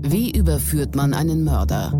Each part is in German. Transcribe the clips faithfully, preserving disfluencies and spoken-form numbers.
Wie überführt man einen Mörder?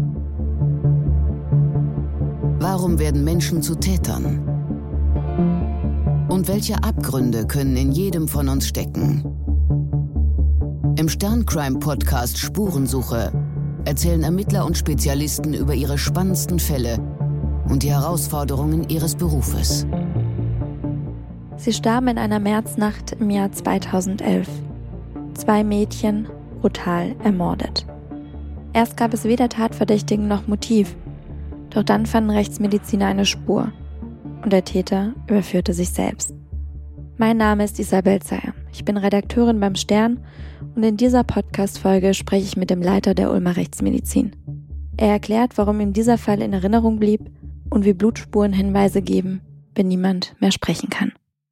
Warum werden Menschen zu Tätern? Und welche Abgründe können in jedem von uns stecken? Im Stern-Crime-Podcast Spurensuche erzählen Ermittler und Spezialisten über ihre spannendsten Fälle und die Herausforderungen ihres Berufes. Sie starben in einer Märznacht im Jahr zweitausendelf. Zwei Mädchen brutal ermordet. Erst gab es weder Tatverdächtigen noch Motiv. Doch dann fanden Rechtsmediziner eine Spur. Und der Täter überführte sich selbst. Mein Name ist Isabel Zeyer. Ich bin Redakteurin beim Stern und in dieser Podcast-Folge spreche ich mit dem Leiter der Ulmer Rechtsmedizin. Er erklärt, warum ihm dieser Fall in Erinnerung blieb und wie Blutspuren Hinweise geben, wenn niemand mehr sprechen kann.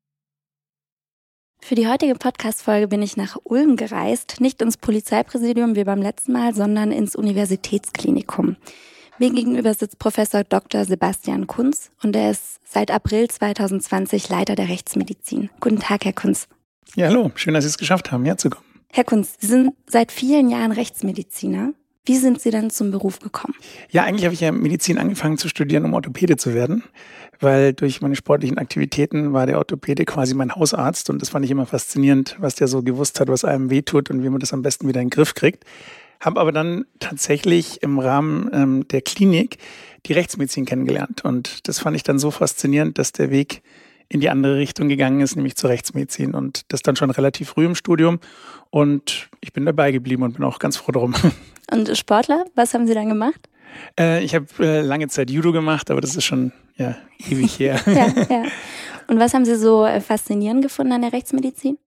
Für die heutige Podcast-Folge bin ich nach Ulm gereist, nicht ins Polizeipräsidium wie beim letzten Mal, sondern ins Universitätsklinikum. Mir gegenüber sitzt Professor Doktor Sebastian Kunz und er ist seit April zweitausendzwanzig Leiter der Rechtsmedizin. Guten Tag, Herr Kunz. Ja, hallo. Schön, dass Sie es geschafft haben, herzukommen. Herr Kunz, Sie sind seit vielen Jahren Rechtsmediziner. Wie sind Sie denn zum Beruf gekommen? Ja, eigentlich habe ich ja Medizin angefangen zu studieren, um Orthopäde zu werden, weil durch meine sportlichen Aktivitäten war der Orthopäde quasi mein Hausarzt und das fand ich immer faszinierend, was der so gewusst hat, was einem wehtut und wie man das am besten wieder in den Griff kriegt. Habe aber dann tatsächlich im Rahmen ähm, der Klinik die Rechtsmedizin kennengelernt und das fand ich dann so faszinierend, dass der Weg in die andere Richtung gegangen ist, nämlich zur Rechtsmedizin und das dann schon relativ früh im Studium und ich bin dabei geblieben und bin auch ganz froh darum. Und Sportler, was haben Sie dann gemacht? Äh, ich habe äh, lange Zeit Judo gemacht, aber das ist schon ja, ewig her. ja, ja. Und was haben Sie so äh, faszinierend gefunden an der Rechtsmedizin?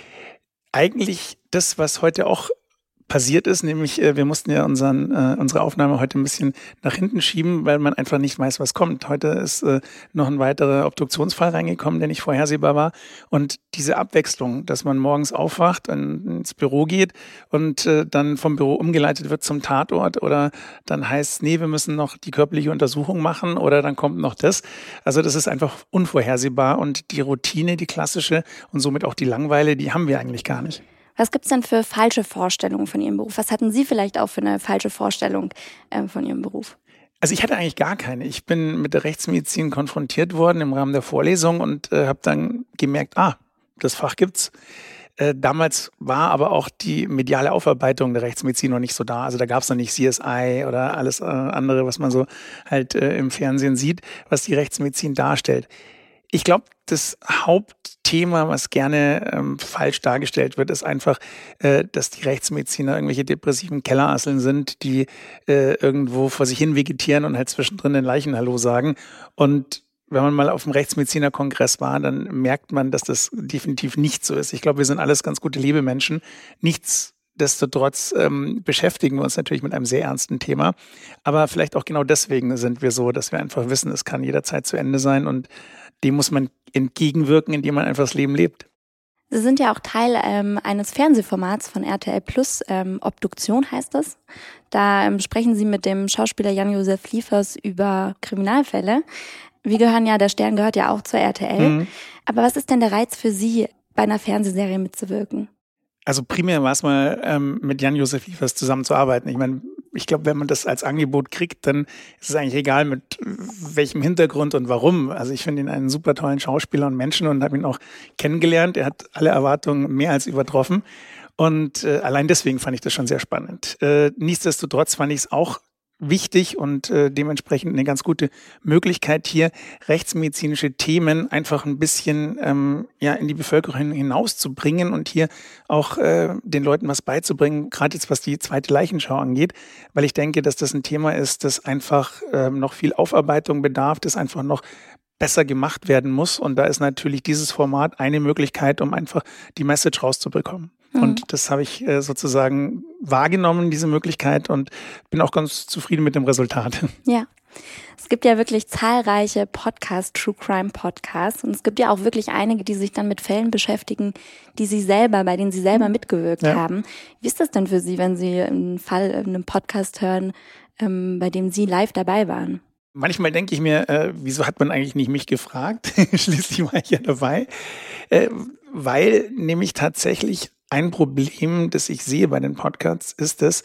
Eigentlich das, was heute auch passiert ist, nämlich äh, wir mussten ja unseren, äh, unsere Aufnahme heute ein bisschen nach hinten schieben, weil man einfach nicht weiß, was kommt. Heute ist äh, noch ein weiterer Obduktionsfall reingekommen, der nicht vorhersehbar war. Und diese Abwechslung, dass man morgens aufwacht, in, ins Büro geht und äh, dann vom Büro umgeleitet wird zum Tatort oder dann heißt, nee, wir müssen noch die körperliche Untersuchung machen oder dann kommt noch das. Also das ist einfach unvorhersehbar und die Routine, die klassische und somit auch die Langweile, die haben wir eigentlich gar nicht. Was gibt's denn für falsche Vorstellungen von Ihrem Beruf? Was hatten Sie vielleicht auch für eine falsche Vorstellung äh, von Ihrem Beruf? Also ich hatte eigentlich gar keine. Ich bin mit der Rechtsmedizin konfrontiert worden im Rahmen der Vorlesung und äh, habe dann gemerkt, ah, das Fach gibt's. Äh, damals war aber auch die mediale Aufarbeitung der Rechtsmedizin noch nicht so da. Also da gab's noch nicht C S I oder alles äh, andere, was man so halt äh, im Fernsehen sieht, was die Rechtsmedizin darstellt. Ich glaube, das Hauptthema, was gerne ähm, falsch dargestellt wird, ist einfach, äh, dass die Rechtsmediziner irgendwelche depressiven Kellerasseln sind, die äh, irgendwo vor sich hin vegetieren und halt zwischendrin den Leichen Hallo sagen. Und wenn man mal auf dem Rechtsmedizinerkongress war, dann merkt man, dass das definitiv nicht so ist. Ich glaube, wir sind alles ganz gute Lebemenschen. Nichtsdestotrotz ähm, beschäftigen wir uns natürlich mit einem sehr ernsten Thema. Aber vielleicht auch genau deswegen sind wir so, dass wir einfach wissen, es kann jederzeit zu Ende sein und dem muss man entgegenwirken, indem man einfach das Leben lebt. Sie sind ja auch Teil ähm, eines Fernsehformats von R T L Plus, ähm, Obduktion heißt das. Da ähm, sprechen Sie mit dem Schauspieler Jan-Josef Liefers über Kriminalfälle. Wir gehören ja, der Stern gehört ja auch zur R T L. Mhm. Aber was ist denn der Reiz für Sie, bei einer Fernsehserie mitzuwirken? Also primär war es mal, ähm, mit Jan-Josef Liefers zusammenzuarbeiten. Ich meine, ich glaube, wenn man das als Angebot kriegt, dann ist es eigentlich egal, mit welchem Hintergrund und warum. Also ich finde ihn einen super tollen Schauspieler und Menschen und habe ihn auch kennengelernt. Er hat alle Erwartungen mehr als übertroffen. Und äh, allein deswegen fand ich das schon sehr spannend. Äh, nichtsdestotrotz fand ich es auch wichtig und äh, dementsprechend eine ganz gute Möglichkeit hier, rechtsmedizinische Themen einfach ein bisschen ähm, ja in die Bevölkerung hinauszubringen und hier auch äh, den Leuten was beizubringen, gerade jetzt was die zweite Leichenschau angeht, weil ich denke, dass das ein Thema ist, das einfach ähm, noch viel Aufarbeitung bedarf, das einfach noch besser gemacht werden muss und da ist natürlich dieses Format eine Möglichkeit, um einfach die Message rauszubekommen. Und das habe ich äh, sozusagen wahrgenommen, diese Möglichkeit, und bin auch ganz zufrieden mit dem Resultat. Ja, es gibt ja wirklich zahlreiche Podcasts, True Crime Podcasts, und es gibt ja auch wirklich einige, die sich dann mit Fällen beschäftigen, die Sie selber, bei denen Sie selber mitgewirkt ja. haben. Wie ist das denn für Sie, wenn Sie einen Fall in einem Podcast hören, ähm, bei dem Sie live dabei waren? Manchmal denke ich mir, äh, wieso hat man eigentlich nicht mich gefragt? Schließlich war ich ja dabei. Äh, weil nämlich tatsächlich ein Problem, das ich sehe bei den Podcasts, ist es,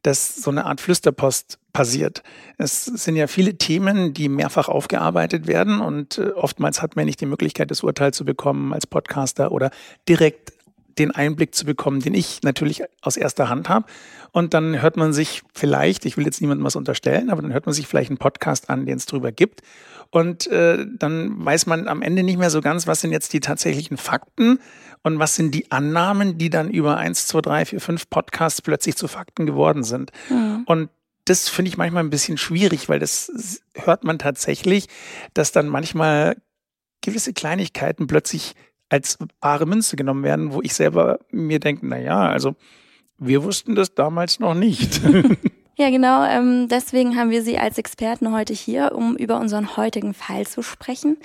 dass so eine Art Flüsterpost passiert. Es sind ja viele Themen, die mehrfach aufgearbeitet werden und äh, oftmals hat man nicht die Möglichkeit, das Urteil zu bekommen als Podcaster oder direkt den Einblick zu bekommen, den ich natürlich aus erster Hand habe. Und dann hört man sich vielleicht, ich will jetzt niemandem was unterstellen, aber dann hört man sich vielleicht einen Podcast an, den es drüber gibt. Und äh, dann weiß man am Ende nicht mehr so ganz, was sind jetzt die tatsächlichen Fakten und was sind die Annahmen, die dann über eins, zwei, drei, vier, fünf Podcasts plötzlich zu Fakten geworden sind. Mhm. Und das finde ich manchmal ein bisschen schwierig, weil das hört man tatsächlich, dass dann manchmal gewisse Kleinigkeiten plötzlich als bare Münze genommen werden, wo ich selber mir denke, na ja, also wir wussten das damals noch nicht. Ja, genau. Ähm, deswegen haben wir Sie als Experten heute hier, um über unseren heutigen Fall zu sprechen.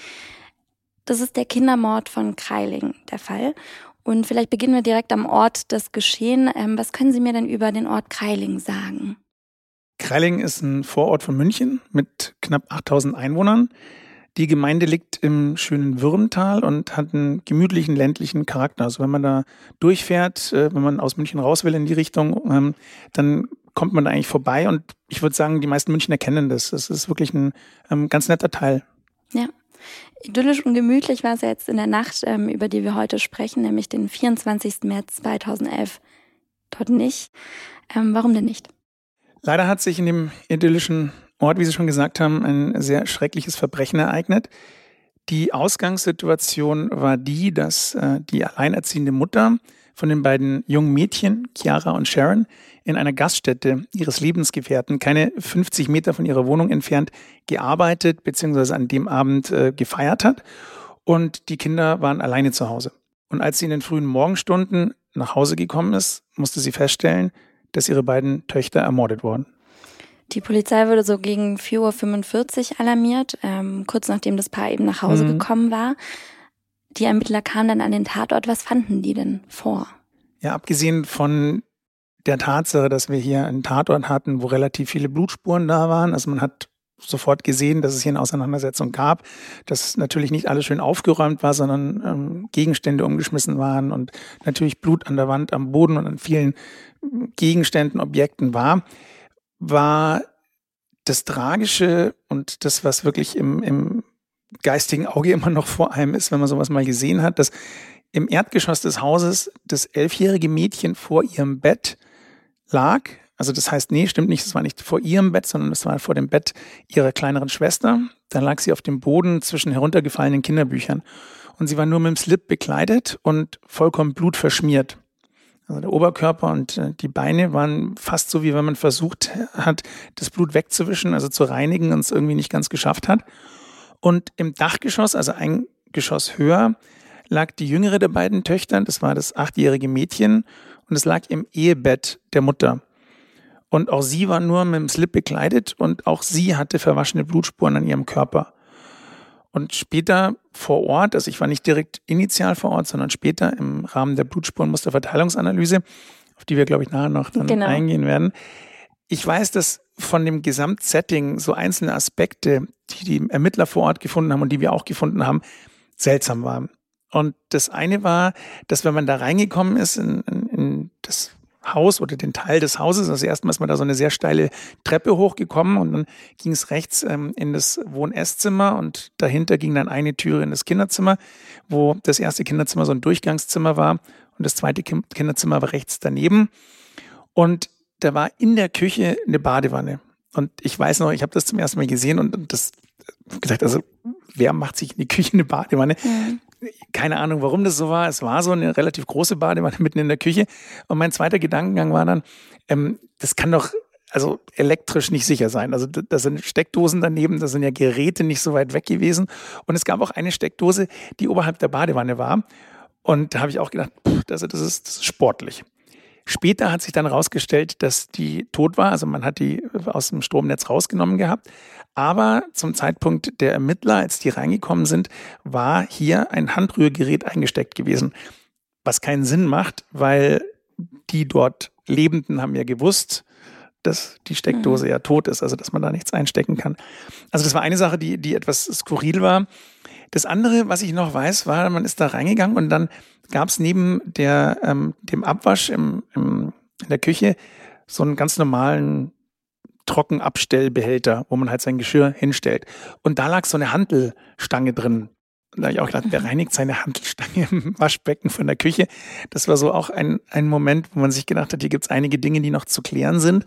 Das ist der Kindermord von Krailling, der Fall. Und vielleicht beginnen wir direkt am Ort des Geschehens. Ähm, was können Sie mir denn über den Ort Krailling sagen? Krailling ist ein Vorort von München mit knapp achttausend Einwohnern. Die Gemeinde liegt im schönen Würmtal und hat einen gemütlichen ländlichen Charakter. Also wenn man da durchfährt, wenn man aus München raus will in die Richtung, dann kommt man da eigentlich vorbei. Und ich würde sagen, die meisten Münchner kennen das. Das ist wirklich ein ganz netter Teil. Ja, idyllisch und gemütlich war es jetzt in der Nacht, über die wir heute sprechen, nämlich den vierundzwanzigsten März zweitausendelf. Dort nicht. Warum denn nicht? Leider hat sich in dem idyllischen Ort, wie Sie schon gesagt haben, ein sehr schreckliches Verbrechen ereignet. Die Ausgangssituation war die, dass äh, die alleinerziehende Mutter von den beiden jungen Mädchen, Chiara und Sharon, in einer Gaststätte ihres Lebensgefährten, keine fünfzig Meter von ihrer Wohnung entfernt, gearbeitet bzw. an dem Abend äh, gefeiert hat. Und die Kinder waren alleine zu Hause. Und als sie in den frühen Morgenstunden nach Hause gekommen ist, musste sie feststellen, dass ihre beiden Töchter ermordet wurden. Die Polizei wurde so gegen vier Uhr fünfundvierzig alarmiert, ähm, kurz nachdem das Paar eben nach Hause mhm. gekommen war. Die Ermittler kamen dann an den Tatort. Was fanden die denn vor? Ja, abgesehen von der Tatsache, dass wir hier einen Tatort hatten, wo relativ viele Blutspuren da waren. Also man hat sofort gesehen, dass es hier eine Auseinandersetzung gab, dass natürlich nicht alles schön aufgeräumt war, sondern ähm, Gegenstände umgeschmissen waren und natürlich Blut an der Wand, am Boden und an vielen Gegenständen, Objekten war. war das Tragische und das, was wirklich im, im geistigen Auge immer noch vor einem ist, wenn man sowas mal gesehen hat, dass im Erdgeschoss des Hauses das elfjährige Mädchen vor ihrem Bett lag. Also das heißt, nee, stimmt nicht, es war nicht vor ihrem Bett, sondern es war vor dem Bett ihrer kleineren Schwester. Dann lag sie auf dem Boden zwischen heruntergefallenen Kinderbüchern. Und sie war nur mit dem Slip bekleidet und vollkommen blutverschmiert. Also der Oberkörper und die Beine waren fast so, wie wenn man versucht hat, das Blut wegzuwischen, also zu reinigen und es irgendwie nicht ganz geschafft hat. Und im Dachgeschoss, also ein Geschoss höher, lag die jüngere der beiden Töchter, das war das achtjährige Mädchen, und es lag im Ehebett der Mutter. Und auch sie war nur mit dem Slip bekleidet und auch sie hatte verwaschene Blutspuren an ihrem Körper. Und später vor Ort, also ich war nicht direkt initial vor Ort, sondern später im Rahmen der Blutspurenmusterverteilungsanalyse, auf die wir, glaube ich, nachher noch dann genau. eingehen werden. Ich weiß, dass von dem Gesamtsetting so einzelne Aspekte, die die Ermittler vor Ort gefunden haben und die wir auch gefunden haben, seltsam waren. Und das eine war, dass wenn man da reingekommen ist in, in, in das Haus oder den Teil des Hauses, also erstmal ist man da so eine sehr steile Treppe hochgekommen und dann ging es rechts ähm, in das Wohn-Esszimmer und dahinter ging dann eine Türe in das Kinderzimmer, wo das erste Kinderzimmer so ein Durchgangszimmer war und das zweite Kind- Kinderzimmer war rechts daneben. Und da war in der Küche eine Badewanne. Und ich weiß noch, ich habe das zum ersten Mal gesehen und, und das gesagt, also wer macht sich in die Küche eine Badewanne? Mhm. Keine Ahnung, warum das so war. Es war so eine relativ große Badewanne mitten in der Küche. Und mein zweiter Gedankengang war dann, ähm, das kann doch also elektrisch nicht sicher sein. Also da sind Steckdosen daneben, da sind ja Geräte nicht so weit weg gewesen. Und es gab auch eine Steckdose, die oberhalb der Badewanne war. Und da habe ich auch gedacht, pff, das, das, ist, das ist sportlich. Später hat sich dann herausgestellt, dass die tot war. Also man hat die aus dem Stromnetz rausgenommen gehabt. Aber zum Zeitpunkt der Ermittler, als die reingekommen sind, war hier ein Handrührgerät eingesteckt gewesen. Was keinen Sinn macht, weil die dort Lebenden haben ja gewusst, dass die Steckdose mhm. ja tot ist, also dass man da nichts einstecken kann. Also das war eine Sache, die, die etwas skurril war. Das andere, was ich noch weiß, war, man ist da reingegangen und dann gab es neben der, ähm, dem Abwasch im, im, in der Küche so einen ganz normalen Trockenabstellbehälter, wo man halt sein Geschirr hinstellt. Und da lag so eine Hantelstange drin. Da habe ich auch gedacht, wer reinigt seine Hantelstange im Waschbecken von der Küche? Das war so auch ein, ein Moment, wo man sich gedacht hat, hier gibt es einige Dinge, die noch zu klären sind.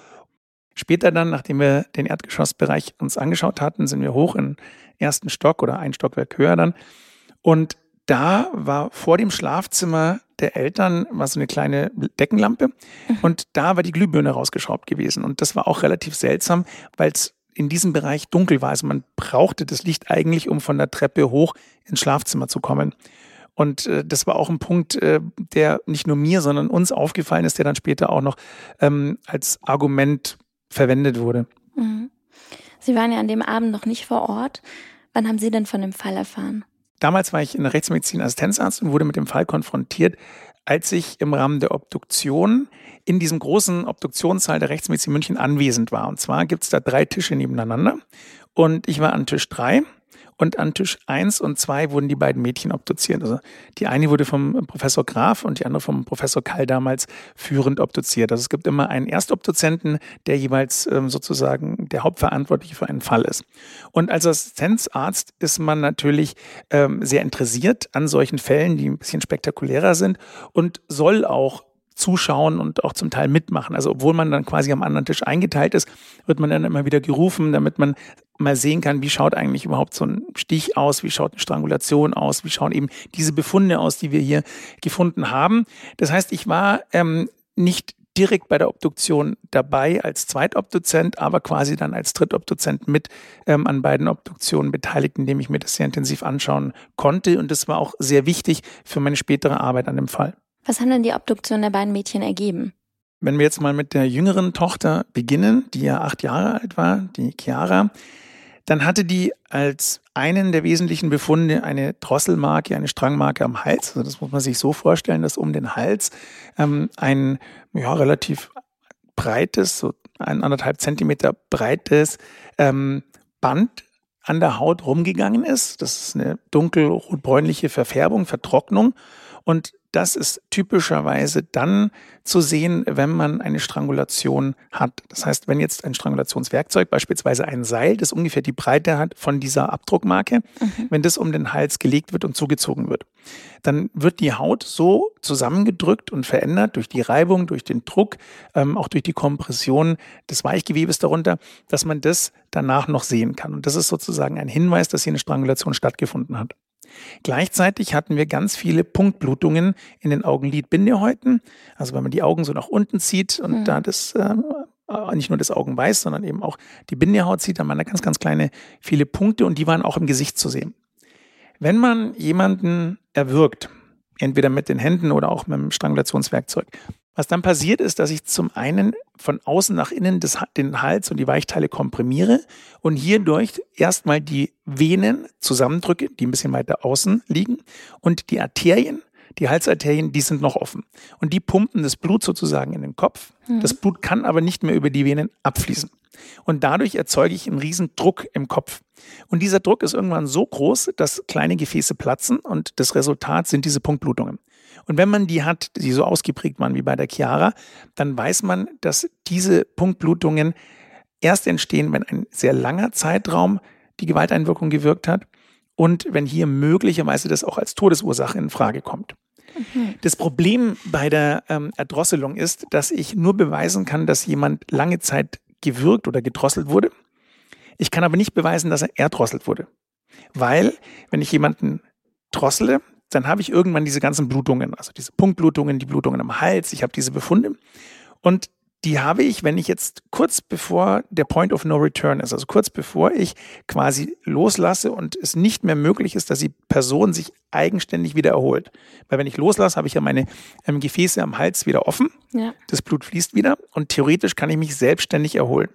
Später dann, nachdem wir den Erdgeschossbereich uns angeschaut hatten, sind wir hoch in den ersten Stock oder ein Stockwerk höher dann. Und da war vor dem Schlafzimmer der Eltern war so eine kleine Deckenlampe und da war die Glühbirne rausgeschraubt gewesen. Und das war auch relativ seltsam, weil es in diesem Bereich dunkel war. Also man brauchte das Licht eigentlich, um von der Treppe hoch ins Schlafzimmer zu kommen. Und äh, das war auch ein Punkt, äh, der nicht nur mir, sondern uns aufgefallen ist, der dann später auch noch ähm, als Argument verwendet wurde. Mhm. Sie waren ja an dem Abend noch nicht vor Ort. Wann haben Sie denn von dem Fall erfahren? Damals war ich in der Rechtsmedizin Assistenzarzt und wurde mit dem Fall konfrontiert, als ich im Rahmen der Obduktion in diesem großen Obduktionssaal der Rechtsmedizin München anwesend war. Und zwar gibt es da drei Tische nebeneinander und ich war an Tisch drei. Und an Tisch eins und zwei wurden die beiden Mädchen obduziert. Also die eine wurde vom Professor Graf und die andere vom Professor Kall damals führend obduziert. Also es gibt immer einen Erstobduzenten, der jeweils ähm, sozusagen der Hauptverantwortliche für einen Fall ist. Und als Assistenzarzt ist man natürlich ähm, sehr interessiert an solchen Fällen, die ein bisschen spektakulärer sind und soll auch zuschauen und auch zum Teil mitmachen. Also obwohl man dann quasi am anderen Tisch eingeteilt ist, wird man dann immer wieder gerufen, damit man mal sehen kann, wie schaut eigentlich überhaupt so ein Stich aus, wie schaut eine Strangulation aus, wie schauen eben diese Befunde aus, die wir hier gefunden haben. Das heißt, ich war ähm, nicht direkt bei der Obduktion dabei als Zweitobduzent, aber quasi dann als Drittobduzent mit ähm, an beiden Obduktionen beteiligt, indem ich mir das sehr intensiv anschauen konnte. Und das war auch sehr wichtig für meine spätere Arbeit an dem Fall. Was haben denn die Obduktion der beiden Mädchen ergeben? Wenn wir jetzt mal mit der jüngeren Tochter beginnen, die ja acht Jahre alt war, die Chiara, dann hatte die als einen der wesentlichen Befunde eine Drosselmarke, eine Strangmarke am Hals. Also das muss man sich so vorstellen, dass um den Hals ähm, ein ja, relativ breites, so ein anderthalb Zentimeter breites ähm, Band an der Haut rumgegangen ist. Das ist eine dunkel-rotbräunliche Verfärbung, Vertrocknung. Und das ist typischerweise dann zu sehen, wenn man eine Strangulation hat. Das heißt, wenn jetzt ein Strangulationswerkzeug, beispielsweise ein Seil, das ungefähr die Breite hat von dieser Abdruckmarke, mhm. wenn das um den Hals gelegt wird und zugezogen wird, dann wird die Haut so zusammengedrückt und verändert durch die Reibung, durch den Druck, ähm, auch durch die Kompression des Weichgewebes darunter, dass man das danach noch sehen kann. Und das ist sozusagen ein Hinweis, dass hier eine Strangulation stattgefunden hat. Gleichzeitig hatten wir ganz viele Punktblutungen in den Augenlidbindehäuten. Also wenn man die Augen so nach unten zieht und mhm. da das äh, nicht nur das Augenweiß, sondern eben auch die Bindehaut sieht, dann waren da ganz, ganz kleine viele Punkte und die waren auch im Gesicht zu sehen. Wenn man jemanden erwürgt, entweder mit den Händen oder auch mit dem Strangulationswerkzeug, was dann passiert ist, dass ich zum einen von außen nach innen das, den Hals und die Weichteile komprimiere und hierdurch erstmal die Venen zusammendrücke, die ein bisschen weiter außen liegen und die Arterien, die Halsarterien, die sind noch offen. Und die pumpen das Blut sozusagen in den Kopf. Mhm. Das Blut kann aber nicht mehr über die Venen abfließen. Und dadurch erzeuge ich einen riesen Druck im Kopf. Und dieser Druck ist irgendwann so groß, dass kleine Gefäße platzen und das Resultat sind diese Punktblutungen. Und wenn man die hat, die so ausgeprägt waren wie bei der Chiara, dann weiß man, dass diese Punktblutungen erst entstehen, wenn ein sehr langer Zeitraum die Gewalteinwirkung gewirkt hat und wenn hier möglicherweise das auch als Todesursache in Frage kommt. Mhm. Das Problem bei der ähm, Erdrosselung ist, dass ich nur beweisen kann, dass jemand lange Zeit gewürgt oder gedrosselt wurde. Ich kann aber nicht beweisen, dass er erdrosselt wurde. Weil, wenn ich jemanden drossele, dann habe ich irgendwann diese ganzen Blutungen, also diese Punktblutungen, die Blutungen am Hals, ich habe diese Befunde und die habe ich, wenn ich jetzt kurz bevor der Point of No Return ist, also kurz bevor ich quasi loslasse und es nicht mehr möglich ist, dass die Person sich eigenständig wieder erholt. Weil wenn ich loslasse, habe ich ja meine ähm, Gefäße am Hals wieder offen, ja. Das Blut fließt wieder und theoretisch kann ich mich selbstständig erholen.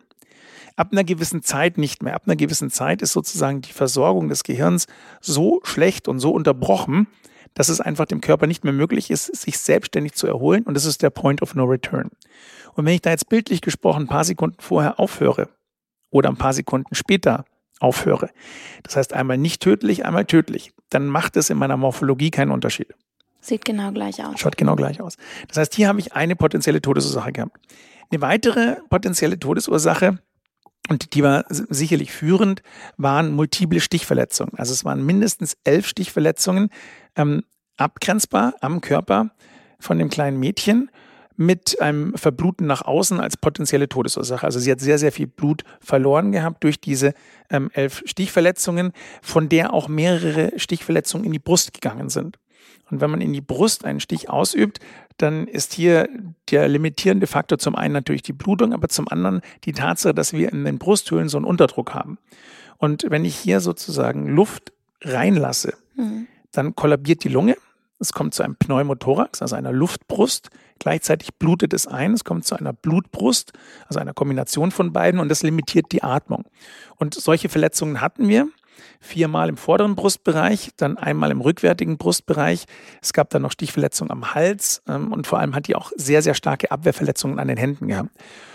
Ab einer gewissen Zeit nicht mehr. Ab einer gewissen Zeit ist sozusagen die Versorgung des Gehirns so schlecht und so unterbrochen, dass es einfach dem Körper nicht mehr möglich ist, sich selbstständig zu erholen. Und das ist der Point of No Return. Und wenn ich da jetzt bildlich gesprochen ein paar Sekunden vorher aufhöre oder ein paar Sekunden später aufhöre, das heißt einmal nicht tödlich, einmal tödlich, dann macht es in meiner Morphologie keinen Unterschied. Sieht genau gleich aus. Schaut genau gleich aus. Das heißt, hier habe ich eine potenzielle Todesursache gehabt. Eine weitere potenzielle Todesursache, und die war sicherlich führend, waren multiple Stichverletzungen. Also es waren mindestens elf Stichverletzungen, ähm, abgrenzbar am Körper von dem kleinen Mädchen mit einem Verbluten nach außen als potenzielle Todesursache. Also sie hat sehr, sehr viel Blut verloren gehabt durch diese ähm, elf Stichverletzungen, von der auch mehrere Stichverletzungen in die Brust gegangen sind. Und wenn man in die Brust einen Stich ausübt, dann ist hier der limitierende Faktor zum einen natürlich die Blutung, aber zum anderen die Tatsache, dass wir in den Brusthöhlen so einen Unterdruck haben. Und wenn ich hier sozusagen Luft reinlasse, mhm. dann kollabiert die Lunge. Es kommt zu einem Pneumothorax, also einer Luftbrust. Gleichzeitig blutet es ein. Es kommt zu einer Blutbrust, also einer Kombination von beiden. Und das limitiert die Atmung. Und solche Verletzungen hatten wir. Viermal im vorderen Brustbereich, dann einmal im rückwärtigen Brustbereich. Es gab dann noch Stichverletzungen am Hals ähm, und vor allem hat die auch sehr, sehr starke Abwehrverletzungen an den Händen gehabt.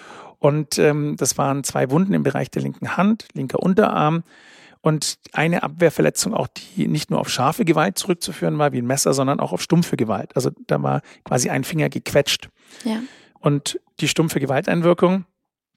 Und ähm, das waren zwei Wunden im Bereich der linken Hand, linker Unterarm und eine Abwehrverletzung auch, die nicht nur auf scharfe Gewalt zurückzuführen war, wie ein Messer, sondern auch auf stumpfe Gewalt. Also da war quasi ein Finger gequetscht. Ja. Und die stumpfe Gewalteinwirkung,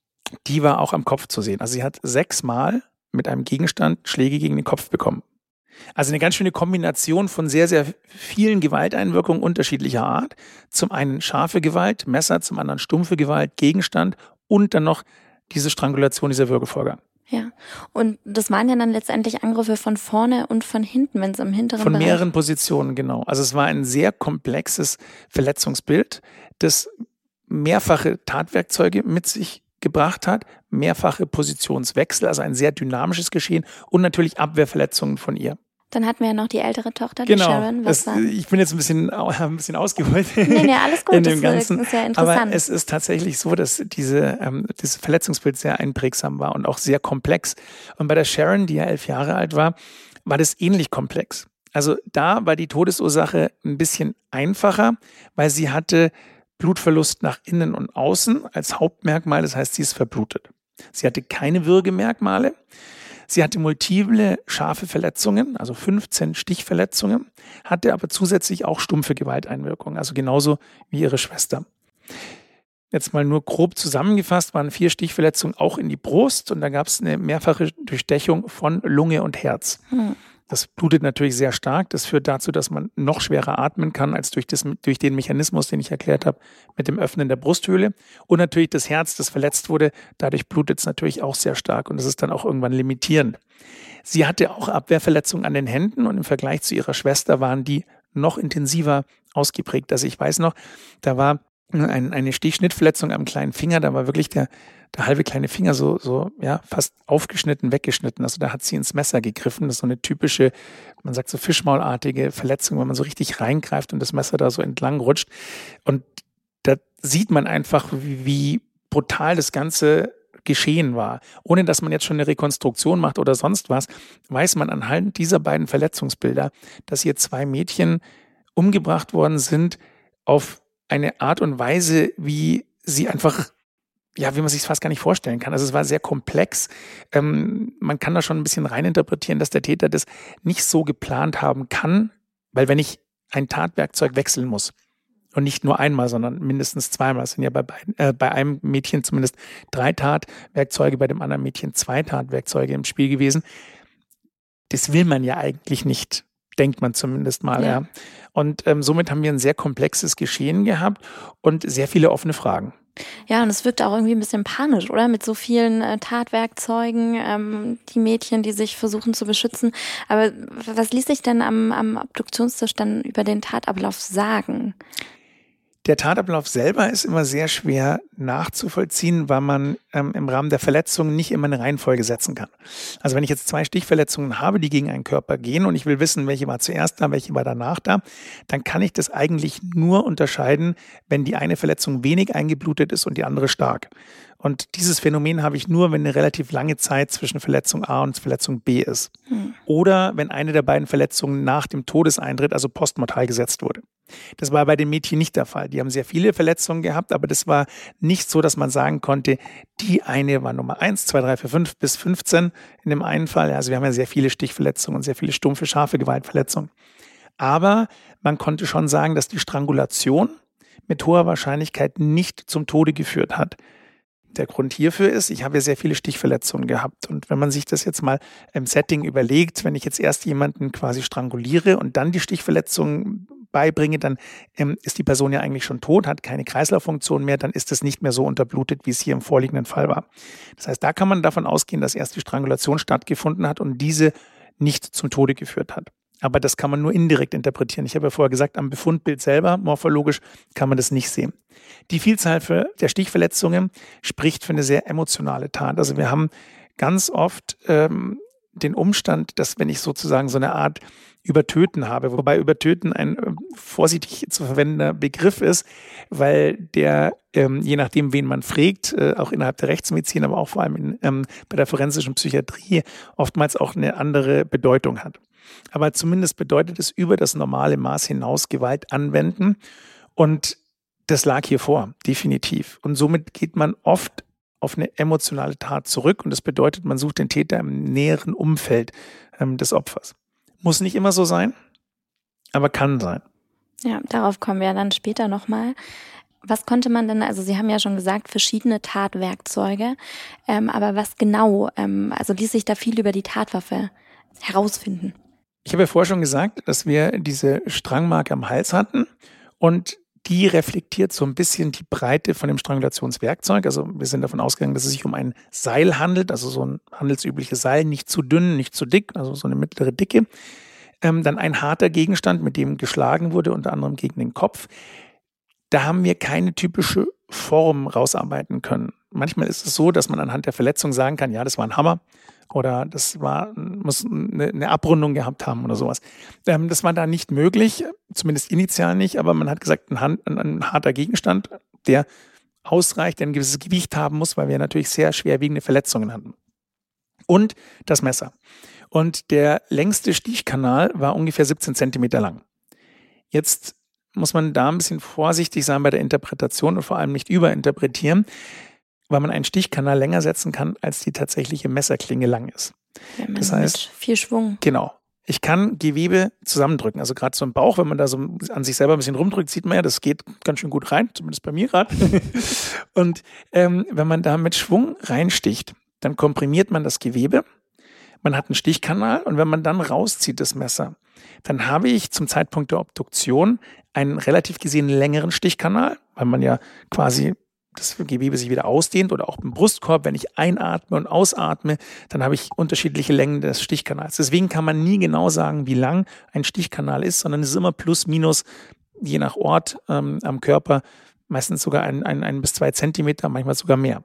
die war auch am Kopf zu sehen. Also sie hat sechsmal mit einem Gegenstand Schläge gegen den Kopf bekommen. Also eine ganz schöne Kombination von sehr, sehr vielen Gewalteinwirkungen unterschiedlicher Art. Zum einen scharfe Gewalt, Messer, zum anderen stumpfe Gewalt, Gegenstand und dann noch diese Strangulation, dieser Würgevorgang. Ja, und das waren ja dann letztendlich Angriffe von vorne und von hinten, wenn es im hinteren Von Bereich... mehreren Positionen, genau. Also es war ein sehr komplexes Verletzungsbild, das mehrfache Tatwerkzeuge mit sich gebracht hat, mehrfache Positionswechsel, also ein sehr dynamisches Geschehen und natürlich Abwehrverletzungen von ihr. Dann hatten wir ja noch die ältere Tochter, die genau. Sharon. Was das, war? Ich bin jetzt ein bisschen, ein bisschen ausgeholt. Nee, nee, alles gut, in dem das Ganzen. ist ja interessant. Aber es ist tatsächlich so, dass diese, ähm, dieses Verletzungsbild sehr einprägsam war und auch sehr komplex. Und bei der Sharon, die ja elf Jahre alt war, war das ähnlich komplex. Also da war die Todesursache ein bisschen einfacher, weil sie hatte Blutverlust nach innen und außen als Hauptmerkmal, das heißt, sie ist verblutet. Sie hatte keine Würgemerkmale. Sie hatte multiple scharfe Verletzungen, also fünfzehn Stichverletzungen, hatte aber zusätzlich auch stumpfe Gewalteinwirkungen, also genauso wie ihre Schwester. Jetzt mal nur grob zusammengefasst, waren vier Stichverletzungen auch in die Brust und da gab es eine mehrfache Durchstechung von Lunge und Herz. Hm. Das blutet natürlich sehr stark. Das führt dazu, dass man noch schwerer atmen kann als durch, das, durch den Mechanismus, den ich erklärt habe, mit dem Öffnen der Brusthöhle. Und natürlich das Herz, das verletzt wurde. Dadurch blutet es natürlich auch sehr stark und das ist dann auch irgendwann limitierend. Sie hatte auch Abwehrverletzungen an den Händen und im Vergleich zu ihrer Schwester waren die noch intensiver ausgeprägt. Also ich weiß noch, da war ein, eine Stichschnittverletzung am kleinen Finger, da war wirklich der der halbe kleine Finger so, so, ja, fast aufgeschnitten, weggeschnitten. Also da hat sie ins Messer gegriffen. Das ist so eine typische, man sagt so fischmaulartige Verletzung, wenn man so richtig reingreift und das Messer da so entlang rutscht. Und da sieht man einfach, wie, wie brutal das Ganze geschehen war. Ohne dass man jetzt schon eine Rekonstruktion macht oder sonst was, weiß man anhand dieser beiden Verletzungsbilder, dass hier zwei Mädchen umgebracht worden sind auf eine Art und Weise, wie sie einfach ja, wie man sich es fast gar nicht vorstellen kann. Also es war sehr komplex. Ähm, man kann da schon ein bisschen reininterpretieren, dass der Täter das nicht so geplant haben kann, weil wenn ich ein Tatwerkzeug wechseln muss und nicht nur einmal, sondern mindestens zweimal, es sind ja bei, beiden, äh, bei einem Mädchen zumindest drei Tatwerkzeuge, bei dem anderen Mädchen zwei Tatwerkzeuge im Spiel gewesen. Das will man ja eigentlich nicht, denkt man zumindest mal. Ja. Ja. Und ähm, somit haben wir ein sehr komplexes Geschehen gehabt und sehr viele offene Fragen. Ja, und es wirkt auch irgendwie ein bisschen panisch, oder? Mit so vielen äh, Tatwerkzeugen, ähm, die Mädchen, die sich versuchen zu beschützen. Aber was ließ sich denn am, am Obduktionstisch dann über den Tatablauf sagen? Der Tatablauf selber ist immer sehr schwer nachzuvollziehen, weil man ähm, im Rahmen der Verletzungen nicht immer eine Reihenfolge setzen kann. Also wenn ich jetzt zwei Stichverletzungen habe, die gegen einen Körper gehen und ich will wissen, welche war zuerst da, welche war danach da, dann kann ich das eigentlich nur unterscheiden, wenn die eine Verletzung wenig eingeblutet ist und die andere stark. Und dieses Phänomen habe ich nur, wenn eine relativ lange Zeit zwischen Verletzung A und Verletzung B ist. Hm. Oder wenn eine der beiden Verletzungen nach dem Todeseintritt, also postmortal, gesetzt wurde. Das war bei den Mädchen nicht der Fall. Die haben sehr viele Verletzungen gehabt, aber das war nicht so, dass man sagen konnte, die eine war Nummer eins, zwei, drei, vier, fünf bis fünfzehn in dem einen Fall. Also wir haben ja sehr viele Stichverletzungen und sehr viele stumpfe, scharfe Gewaltverletzungen. Aber man konnte schon sagen, dass die Strangulation mit hoher Wahrscheinlichkeit nicht zum Tode geführt hat. Der Grund hierfür ist, ich habe ja sehr viele Stichverletzungen gehabt. Und wenn man sich das jetzt mal im Setting überlegt, wenn ich jetzt erst jemanden quasi stranguliere und dann die Stichverletzung beibringe, dann ähm, ist die Person ja eigentlich schon tot, hat keine Kreislauffunktion mehr, dann ist es nicht mehr so unterblutet, wie es hier im vorliegenden Fall war. Das heißt, da kann man davon ausgehen, dass erst die Strangulation stattgefunden hat und diese nicht zum Tode geführt hat. Aber das kann man nur indirekt interpretieren. Ich habe ja vorher gesagt, am Befundbild selber, morphologisch, kann man das nicht sehen. Die Vielzahl für der Stichverletzungen spricht für eine sehr emotionale Tat. Also wir haben ganz oft ähm, den Umstand, dass wenn ich sozusagen so eine Art Übertöten habe, wobei Übertöten ein äh, vorsichtig zu verwendender Begriff ist, weil der, ähm, je nachdem, wen man fragt, äh, auch innerhalb der Rechtsmedizin, aber auch vor allem in, ähm, bei der forensischen Psychiatrie oftmals auch eine andere Bedeutung hat. Aber zumindest bedeutet es über das normale Maß hinaus Gewalt anwenden. Und das lag hier vor, definitiv. Und somit geht man oft auf eine emotionale Tat zurück. Und das bedeutet, man sucht den Täter im näheren Umfeld ähm, des Opfers. Muss nicht immer so sein, aber kann sein. Ja, darauf kommen wir dann später nochmal. Was konnte man denn, also Sie haben ja schon gesagt, verschiedene Tatwerkzeuge, ähm, aber was genau, ähm, also ließ sich da viel über die Tatwaffe herausfinden? Ich habe ja vorher schon gesagt, dass wir diese Strangmarke am Hals hatten und die reflektiert so ein bisschen die Breite von dem Strangulationswerkzeug. Also wir sind davon ausgegangen, dass es sich um ein Seil handelt, also so ein handelsübliches Seil, nicht zu dünn, nicht zu dick, also so eine mittlere Dicke. Ähm, dann ein harter Gegenstand, mit dem geschlagen wurde, unter anderem gegen den Kopf. Da haben wir keine typische Form rausarbeiten können. Manchmal ist es so, dass man anhand der Verletzung sagen kann, ja, das war ein Hammer. Oder das war, muss eine, eine Abrundung gehabt haben oder sowas. Ähm, das war da nicht möglich, zumindest initial nicht, aber man hat gesagt, ein, Hand, ein, ein harter Gegenstand, der ausreicht, der ein gewisses Gewicht haben muss, weil wir natürlich sehr schwerwiegende Verletzungen hatten. Und das Messer. Und der längste Stichkanal war ungefähr siebzehn Zentimeter lang. Jetzt muss man da ein bisschen vorsichtig sein bei der Interpretation und vor allem nicht überinterpretieren, weil man einen Stichkanal länger setzen kann, als die tatsächliche Messerklinge lang ist. Ja, das heißt, mit viel Schwung. Genau. Ich kann Gewebe zusammendrücken. Also gerade so im Bauch, wenn man da so an sich selber ein bisschen rumdrückt, sieht man ja, das geht ganz schön gut rein, zumindest bei mir gerade. Und ähm, wenn man da mit Schwung reinsticht, dann komprimiert man das Gewebe. Man hat einen Stichkanal und wenn man dann rauszieht, das Messer, dann habe ich zum Zeitpunkt der Obduktion einen relativ gesehen längeren Stichkanal, weil man ja quasi das Gewebe sich wieder ausdehnt oder auch im Brustkorb, wenn ich einatme und ausatme, dann habe ich unterschiedliche Längen des Stichkanals. Deswegen kann man nie genau sagen, wie lang ein Stichkanal ist, sondern es ist immer plus, minus, je nach Ort ähm, am Körper, meistens sogar ein, ein, ein bis zwei Zentimeter, manchmal sogar mehr.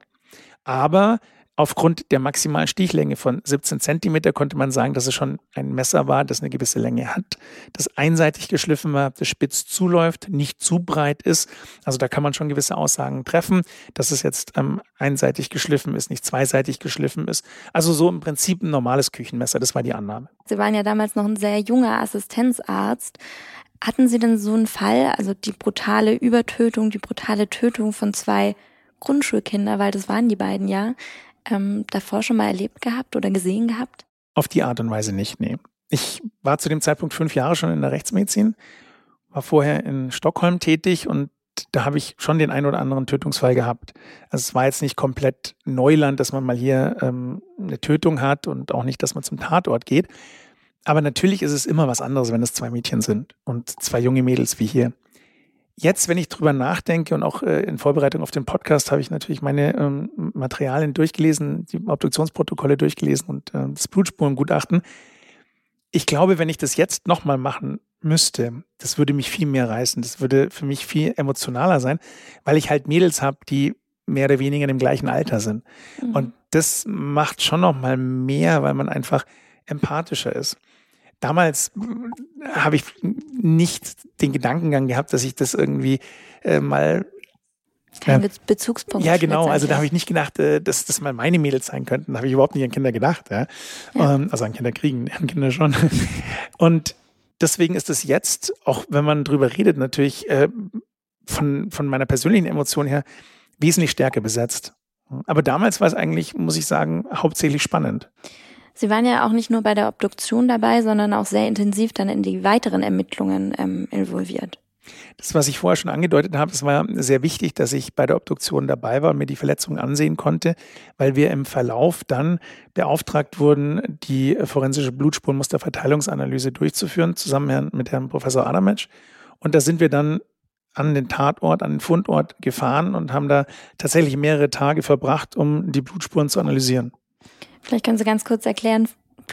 Aber aufgrund der maximalen Stichlänge von siebzehn Zentimeter konnte man sagen, dass es schon ein Messer war, das eine gewisse Länge hat, das einseitig geschliffen war, das spitz zuläuft, nicht zu breit ist. Also da kann man schon gewisse Aussagen treffen, dass es jetzt ähm, einseitig geschliffen ist, nicht zweiseitig geschliffen ist. Also so im Prinzip ein normales Küchenmesser, das war die Annahme. Sie waren ja damals noch ein sehr junger Assistenzarzt. Hatten Sie denn so einen Fall, also die brutale Übertötung, die brutale Tötung von zwei Grundschulkindern, weil das waren die beiden ja, Ähm, davor schon mal erlebt gehabt oder gesehen gehabt? Auf die Art und Weise nicht, nee. Ich war zu dem Zeitpunkt fünf Jahre schon in der Rechtsmedizin, war vorher in Stockholm tätig und da habe ich schon den einen oder anderen Tötungsfall gehabt. Also es war jetzt nicht komplett Neuland, dass man mal hier ähm, eine Tötung hat und auch nicht, dass man zum Tatort geht. Aber natürlich ist es immer was anderes, wenn es zwei Mädchen sind und zwei junge Mädels wie hier. Jetzt, wenn ich drüber nachdenke und auch äh, in Vorbereitung auf den Podcast, habe ich natürlich meine ähm, Materialien durchgelesen, die Obduktionsprotokolle durchgelesen und äh, das Blutspurengutachten. Ich glaube, wenn ich das jetzt nochmal machen müsste, das würde mich viel mehr reißen. Das würde für mich viel emotionaler sein, weil ich halt Mädels habe, die mehr oder weniger im gleichen Alter sind. Mhm. Und das macht schon nochmal mehr, weil man einfach empathischer ist. Damals habe ich nicht den Gedankengang gehabt, dass ich das irgendwie äh, mal... Kein Be- Bezugspunkt. Ja, genau. Also da habe ich nicht gedacht, äh, dass das mal meine Mädels sein könnten. Da habe ich überhaupt nicht an Kinder gedacht. Ja? Ja. Ähm, also an Kinder kriegen, an Kinder schon. Und deswegen ist es jetzt, auch wenn man drüber redet, natürlich äh, von, von meiner persönlichen Emotion her wesentlich stärker besetzt. Aber damals war es eigentlich, muss ich sagen, hauptsächlich spannend. Sie waren ja auch nicht nur bei der Obduktion dabei, sondern auch sehr intensiv dann in die weiteren Ermittlungen ähm, involviert. Das, was ich vorher schon angedeutet habe, es war sehr wichtig, dass ich bei der Obduktion dabei war und mir die Verletzungen ansehen konnte, weil wir im Verlauf dann beauftragt wurden, die forensische Blutspurenmusterverteilungsanalyse durchzuführen, zusammen mit Herrn Professor Adametsch. Und da sind wir dann an den Tatort, an den Fundort gefahren und haben da tatsächlich mehrere Tage verbracht, um die Blutspuren zu analysieren. Vielleicht können Sie ganz kurz erklären,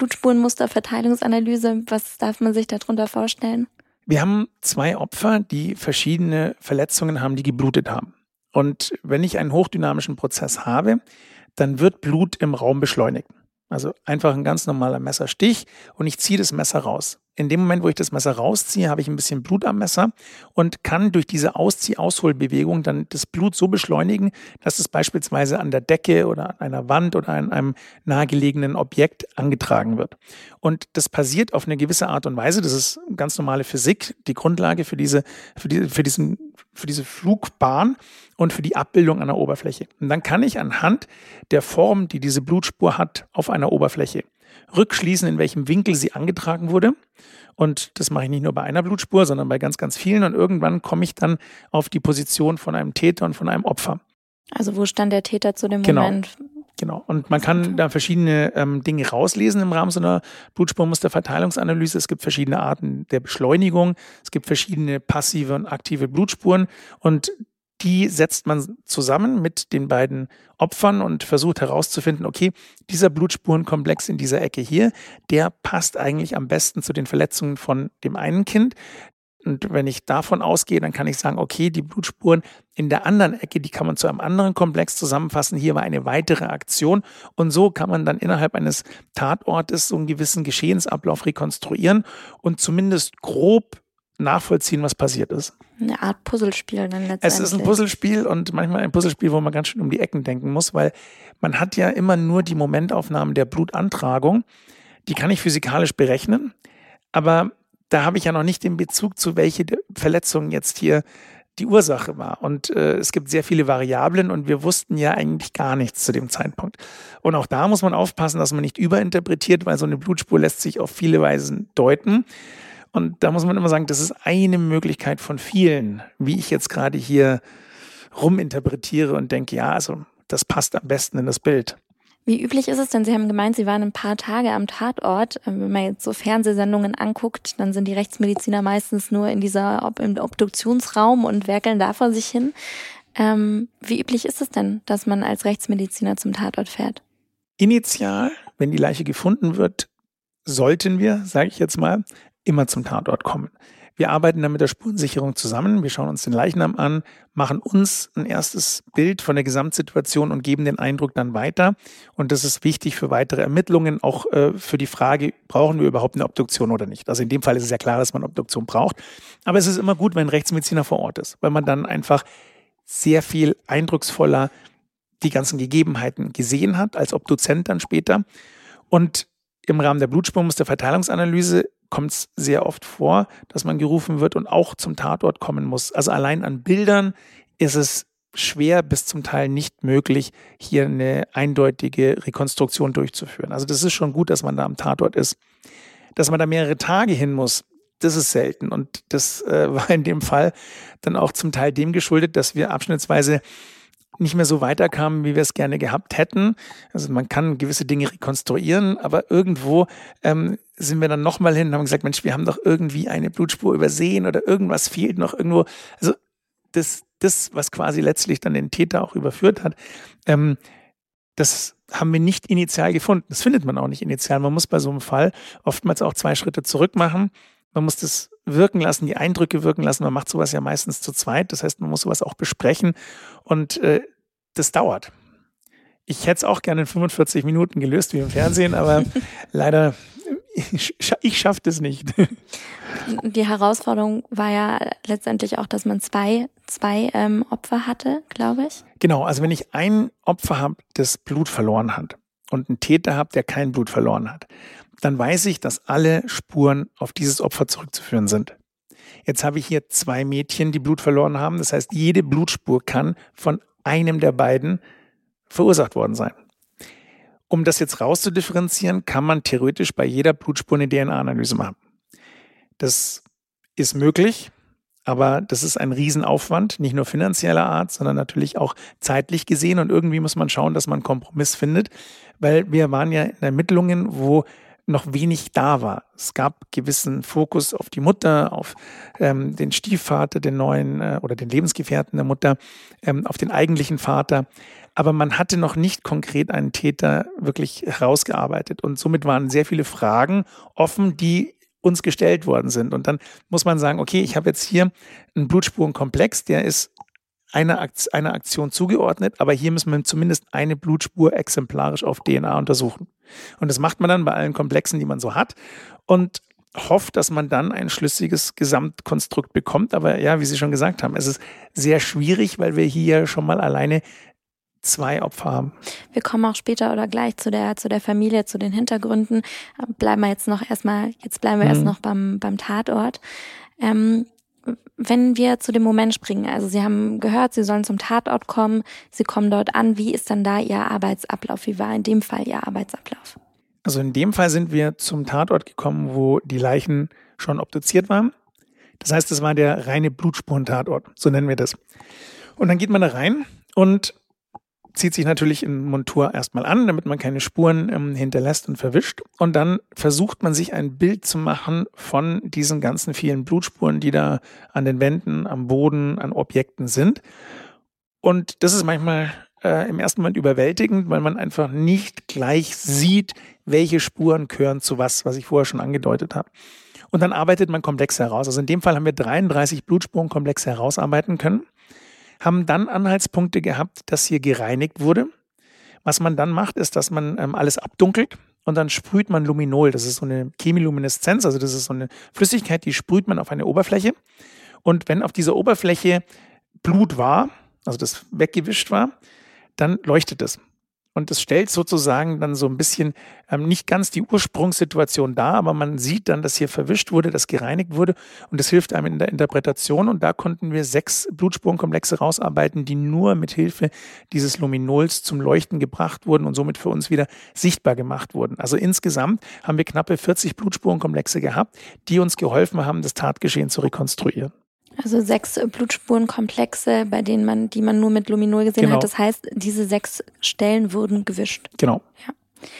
Blutspurenmusterverteilungsanalyse, was darf man sich darunter vorstellen? Wir haben zwei Opfer, die verschiedene Verletzungen haben, die geblutet haben. Und wenn ich einen hochdynamischen Prozess habe, dann wird Blut im Raum beschleunigt. Also einfach ein ganz normaler Messerstich und ich ziehe das Messer raus. In dem Moment, wo ich das Messer rausziehe, habe ich ein bisschen Blut am Messer und kann durch diese Auszieh-Ausholbewegung dann das Blut so beschleunigen, dass es beispielsweise an der Decke oder an einer Wand oder an einem nahegelegenen Objekt angetragen wird. Und das passiert auf eine gewisse Art und Weise. Das ist ganz normale Physik, die Grundlage für diese, für die, für diesen, für diese Flugbahn und für die Abbildung einer Oberfläche. Und dann kann ich anhand der Form, die diese Blutspur hat, auf einer Oberfläche rückschließen, in welchem Winkel sie angetragen wurde. Und das mache ich nicht nur bei einer Blutspur, sondern bei ganz, ganz vielen. Und irgendwann komme ich dann auf die Position von einem Täter und von einem Opfer. Also wo stand der Täter zu dem genau. Moment? Genau. Und man kann da verschiedene ähm, Dinge rauslesen im Rahmen so einer Blutspurmusterverteilungsanalyse. Es gibt verschiedene Arten der Beschleunigung. Es gibt verschiedene passive und aktive Blutspuren. Und die setzt man zusammen mit den beiden Opfern und versucht herauszufinden, okay, dieser Blutspurenkomplex in dieser Ecke hier, der passt eigentlich am besten zu den Verletzungen von dem einen Kind. Und wenn ich davon ausgehe, dann kann ich sagen, okay, die Blutspuren in der anderen Ecke, die kann man zu einem anderen Komplex zusammenfassen. Hier war eine weitere Aktion. Und so kann man dann innerhalb eines Tatortes so einen gewissen Geschehensablauf rekonstruieren und zumindest grob nachvollziehen, was passiert ist. Eine Art Puzzlespiel dann letztendlich. Es ist ein Puzzlespiel und manchmal ein Puzzlespiel, wo man ganz schön um die Ecken denken muss, weil man hat ja immer nur die Momentaufnahmen der Blutantragung. Die kann ich physikalisch berechnen, aber da habe ich ja noch nicht den Bezug zu, welche Verletzung jetzt hier die Ursache war. Und äh, es gibt sehr viele Variablen und wir wussten ja eigentlich gar nichts zu dem Zeitpunkt. Und auch da muss man aufpassen, dass man nicht überinterpretiert, weil so eine Blutspur lässt sich auf viele Weisen deuten. Und da muss man immer sagen, das ist eine Möglichkeit von vielen, wie ich jetzt gerade hier ruminterpretiere und denke, ja, also das passt am besten in das Bild. Wie üblich ist es denn? Sie haben gemeint, Sie waren ein paar Tage am Tatort. Wenn man jetzt so Fernsehsendungen anguckt, dann sind die Rechtsmediziner meistens nur in dieser im Obduktionsraum und werkeln da vor sich hin. Ähm, wie üblich ist es denn, dass man als Rechtsmediziner zum Tatort fährt? Initial, wenn die Leiche gefunden wird, sollten wir, sage ich jetzt mal, immer zum Tatort kommen. Wir arbeiten dann mit der Spurensicherung zusammen. Wir schauen uns den Leichnam an, machen uns ein erstes Bild von der Gesamtsituation und geben den Eindruck dann weiter. Und das ist wichtig für weitere Ermittlungen, auch äh, für die Frage, brauchen wir überhaupt eine Obduktion oder nicht. Also in dem Fall ist es ja klar, dass man eine Obduktion braucht. Aber es ist immer gut, wenn ein Rechtsmediziner vor Ort ist, weil man dann einfach sehr viel eindrucksvoller die ganzen Gegebenheiten gesehen hat, als Obduzent dann später. Und im Rahmen der Blutspurmusterverteilungsanalyse kommt es sehr oft vor, dass man gerufen wird und auch zum Tatort kommen muss. Also allein an Bildern ist es schwer bis zum Teil nicht möglich, hier eine eindeutige Rekonstruktion durchzuführen. Also das ist schon gut, dass man da am Tatort ist. Dass man da mehrere Tage hin muss, das ist selten. Und das äh, war in dem Fall dann auch zum Teil dem geschuldet, dass wir abschnittsweise nicht mehr so weiterkamen, wie wir es gerne gehabt hätten. Also man kann gewisse Dinge rekonstruieren, aber irgendwo ähm, sind wir dann nochmal hin und haben gesagt, Mensch, wir haben doch irgendwie eine Blutspur übersehen oder irgendwas fehlt noch irgendwo. Also das, das was quasi letztlich dann den Täter auch überführt hat, ähm, das haben wir nicht initial gefunden. Das findet man auch nicht initial. Man muss bei so einem Fall oftmals auch zwei Schritte zurück machen. Man muss das wirken lassen, die Eindrücke wirken lassen. Man macht sowas ja meistens zu zweit. Das heißt, man muss sowas auch besprechen. Und äh, das dauert. Ich hätte es auch gerne in fünfundvierzig Minuten gelöst wie im Fernsehen, aber leider, ich, ich schaffe das nicht. Die Herausforderung war ja letztendlich auch, dass man zwei, zwei ähm, Opfer hatte, glaube ich. Genau, also wenn ich ein Opfer habe, das Blut verloren hat und einen Täter habe, der kein Blut verloren hat, dann weiß ich, dass alle Spuren auf dieses Opfer zurückzuführen sind. Jetzt habe ich hier zwei Mädchen, die Blut verloren haben. Das heißt, jede Blutspur kann von einem der beiden verursacht worden sein. Um das jetzt rauszudifferenzieren, kann man theoretisch bei jeder Blutspur eine D N A-Analyse machen. Das ist möglich, aber das ist ein Riesenaufwand, nicht nur finanzieller Art, sondern natürlich auch zeitlich gesehen. Und irgendwie muss man schauen, dass man einen Kompromiss findet, weil wir waren ja in Ermittlungen, wo noch wenig da war. Es gab gewissen Fokus auf die Mutter, auf ähm, den Stiefvater, den neuen äh, oder den Lebensgefährten der Mutter, ähm, auf den eigentlichen Vater. Aber man hatte noch nicht konkret einen Täter wirklich herausgearbeitet. Und somit waren sehr viele Fragen offen, die uns gestellt worden sind. Und dann muss man sagen, okay, ich habe jetzt hier einen Blutspurenkomplex, der ist einer Akt- einer Aktion zugeordnet, aber hier müssen wir zumindest eine Blutspur exemplarisch auf D N A untersuchen. Und das macht man dann bei allen Komplexen, die man so hat, und hofft, dass man dann ein schlüssiges Gesamtkonstrukt bekommt. Aber ja, wie Sie schon gesagt haben, es ist sehr schwierig, weil wir hier schon mal alleine zwei Opfer haben. Wir kommen auch später oder gleich zu der, zu der Familie, zu den Hintergründen. Bleiben wir jetzt noch erstmal, jetzt bleiben wir mhm. erst noch beim, beim Tatort. Ähm, Wenn wir zu dem Moment springen, also Sie haben gehört, Sie sollen zum Tatort kommen, Sie kommen dort an, wie ist dann da Ihr Arbeitsablauf? Wie war in dem Fall Ihr Arbeitsablauf? Also in dem Fall sind wir zum Tatort gekommen, wo die Leichen schon obduziert waren. Das heißt, das war der reine Blutspurentatort, so nennen wir das. Und dann geht man da rein und zieht sich natürlich in Montur erstmal an, damit man keine Spuren ähm, hinterlässt und verwischt. Und dann versucht man sich ein Bild zu machen von diesen ganzen vielen Blutspuren, die da an den Wänden, am Boden, an Objekten sind. Und das ist manchmal äh, im ersten Moment überwältigend, weil man einfach nicht gleich sieht, welche Spuren gehören zu was, was ich vorher schon angedeutet habe. Und dann arbeitet man Komplexe heraus. Also in dem Fall haben wir dreiunddreißig Blutspurenkomplexe herausarbeiten können, haben dann Anhaltspunkte gehabt, dass hier gereinigt wurde. Was man dann macht, ist, dass man ähm, alles abdunkelt und dann sprüht man Luminol. Das ist so eine Chemilumineszenz, also das ist so eine Flüssigkeit, die sprüht man auf eine Oberfläche. Und wenn auf dieser Oberfläche Blut war, also das weggewischt war, dann leuchtet es. Und das stellt sozusagen dann so ein bisschen ähm, nicht ganz die Ursprungssituation dar, aber man sieht dann, dass hier verwischt wurde, dass gereinigt wurde, und das hilft einem in der Interpretation. Und da konnten wir sechs Blutspurenkomplexe rausarbeiten, die nur mit Hilfe dieses Luminols zum Leuchten gebracht wurden und somit für uns wieder sichtbar gemacht wurden. Also insgesamt haben wir knappe vierzig Blutspurenkomplexe gehabt, die uns geholfen haben, das Tatgeschehen zu rekonstruieren. Also sechs Blutspurenkomplexe, bei denen man, die man nur mit Luminol gesehen genau. hat. Das heißt, diese sechs Stellen wurden gewischt. Genau. Ja.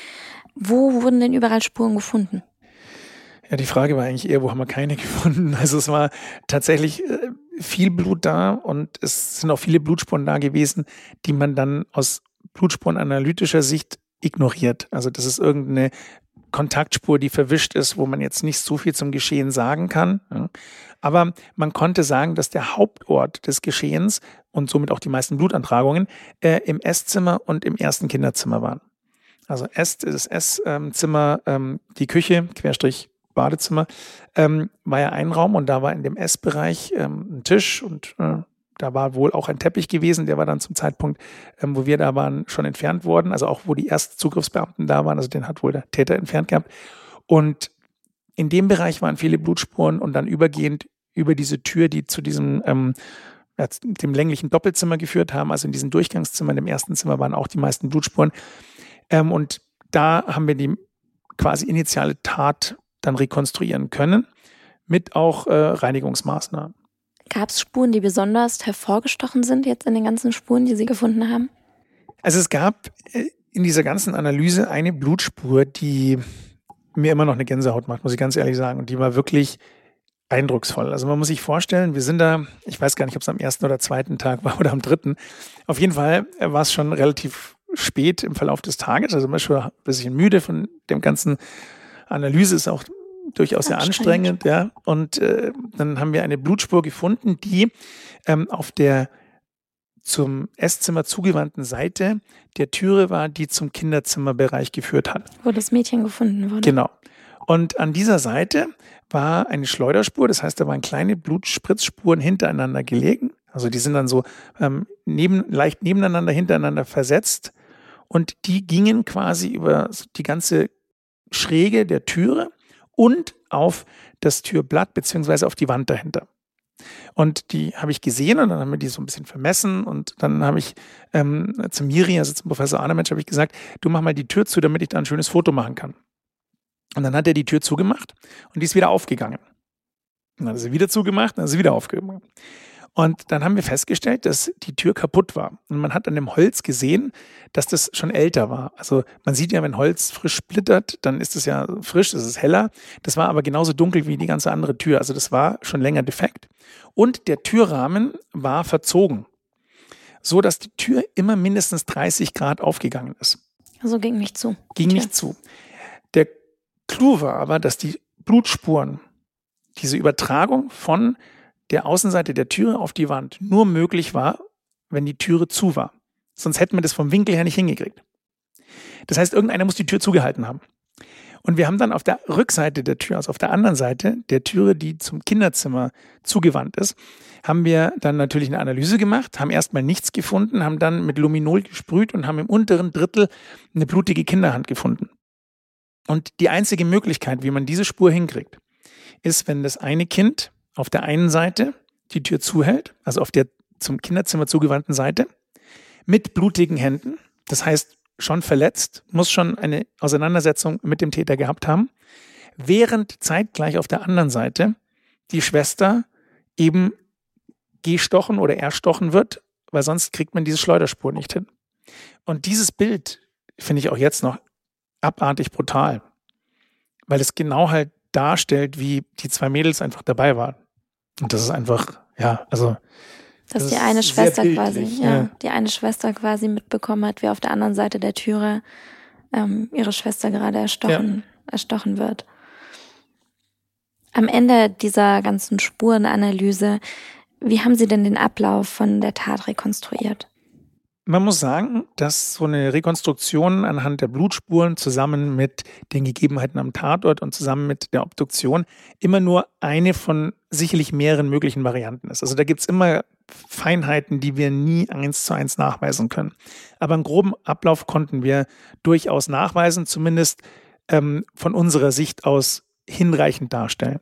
Wo wurden denn überall Spuren gefunden? Ja, die Frage war eigentlich eher, wo haben wir keine gefunden? Also es war tatsächlich äh, viel Blut da und es sind auch viele Blutspuren da gewesen, die man dann aus blutspurenanalytischer Sicht ignoriert. Also das ist irgendeine Kontaktspur, die verwischt ist, wo man jetzt nicht so viel zum Geschehen sagen kann. Ja. Aber man konnte sagen, dass der Hauptort des Geschehens und somit auch die meisten Blutantragungen äh, im Esszimmer und im ersten Kinderzimmer waren. Also Ess, das Esszimmer, ähm, die Küche, Querstrich Badezimmer, ähm, war ja ein Raum und da war in dem Essbereich ähm, ein Tisch und äh, da war wohl auch ein Teppich gewesen, der war dann zum Zeitpunkt, ähm, wo wir da waren, schon entfernt worden. Also auch wo die ersten Zugriffsbeamten da waren, also den hat wohl der Täter entfernt gehabt. Und in dem Bereich waren viele Blutspuren und dann übergehend über diese Tür, die zu diesem ähm, ja, dem länglichen Doppelzimmer geführt haben, also in diesem Durchgangszimmer, in dem ersten Zimmer waren auch die meisten Blutspuren. Ähm, und da haben wir die quasi initiale Tat dann rekonstruieren können, mit auch äh, Reinigungsmaßnahmen. Gab es Spuren, die besonders hervorgestochen sind jetzt in den ganzen Spuren, die Sie gefunden haben? Also es gab in dieser ganzen Analyse eine Blutspur, die mir immer noch eine Gänsehaut macht, muss ich ganz ehrlich sagen. Und die war wirklich eindrucksvoll. Also man muss sich vorstellen, wir sind da, ich weiß gar nicht, ob es am ersten oder zweiten Tag war oder am dritten. Auf jeden Fall war es schon relativ spät im Verlauf des Tages. Also man ist schon ein bisschen müde von dem ganzen Analyse, ist auch durchaus sehr anstrengend, ja. Und äh, dann haben wir eine Blutspur gefunden, die ähm, auf der zum Esszimmer zugewandten Seite der Türe war, die zum Kinderzimmerbereich geführt hat. Wo das Mädchen gefunden wurde. Genau. Und an dieser Seite war eine Schleuderspur, das heißt, da waren kleine Blutspritzspuren hintereinander gelegen. Also die sind dann so ähm, neben, leicht nebeneinander, hintereinander versetzt. Und die gingen quasi über die ganze Schräge der Türe und auf das Türblatt beziehungsweise auf die Wand dahinter. Und die habe ich gesehen und dann haben wir die so ein bisschen vermessen und dann habe ich ähm, zu Miri, also zum Professor Arnemetsch, habe ich gesagt, du mach mal die Tür zu, damit ich da ein schönes Foto machen kann. Und dann hat er die Tür zugemacht und die ist wieder aufgegangen. Und dann hat er sie wieder zugemacht und dann ist sie wieder aufgegangen. Und dann haben wir festgestellt, dass die Tür kaputt war. Und man hat an dem Holz gesehen, dass das schon älter war. Also man sieht ja, wenn Holz frisch splittert, dann ist es ja frisch, es ist heller. Das war aber genauso dunkel wie die ganze andere Tür. Also das war schon länger defekt. Und der Türrahmen war verzogen, so dass die Tür immer mindestens dreißig Grad aufgegangen ist. Also ging nicht zu. Ging Tür. nicht zu. Der Clou war aber, dass die Blutspuren, diese Übertragung von der Außenseite der Türe auf die Wand nur möglich war, wenn die Türe zu war. Sonst hätten wir das vom Winkel her nicht hingekriegt. Das heißt, irgendeiner muss die Tür zugehalten haben. Und wir haben dann auf der Rückseite der Tür, also auf der anderen Seite der Türe, die zum Kinderzimmer zugewandt ist, haben wir dann natürlich eine Analyse gemacht, haben erstmal nichts gefunden, haben dann mit Luminol gesprüht und haben im unteren Drittel eine blutige Kinderhand gefunden. Und die einzige Möglichkeit, wie man diese Spur hinkriegt, ist, wenn das eine Kind auf der einen Seite die Tür zuhält, also auf der zum Kinderzimmer zugewandten Seite, mit blutigen Händen, das heißt schon verletzt, muss schon eine Auseinandersetzung mit dem Täter gehabt haben, während zeitgleich auf der anderen Seite die Schwester eben gestochen oder erstochen wird, weil sonst kriegt man diese Schleuderspur nicht hin. Und dieses Bild finde ich auch jetzt noch abartig brutal, weil es genau halt darstellt, wie die zwei Mädels einfach dabei waren. Und das ist einfach, ja, also Dass das die ist eine sehr Schwester bildlich, quasi, ja, ja. die eine Schwester quasi mitbekommen hat, wie auf der anderen Seite der Türe ähm, ihre Schwester gerade erstochen, ja. erstochen wird. Am Ende dieser ganzen Spurenanalyse, wie haben Sie denn den Ablauf von der Tat rekonstruiert? Man muss sagen, dass so eine Rekonstruktion anhand der Blutspuren zusammen mit den Gegebenheiten am Tatort und zusammen mit der Obduktion immer nur eine von sicherlich mehreren möglichen Varianten ist. Also da gibt es immer Feinheiten, die wir nie eins zu eins nachweisen können. Aber einen groben Ablauf konnten wir durchaus nachweisen, zumindest ähm, von unserer Sicht aus hinreichend darstellen.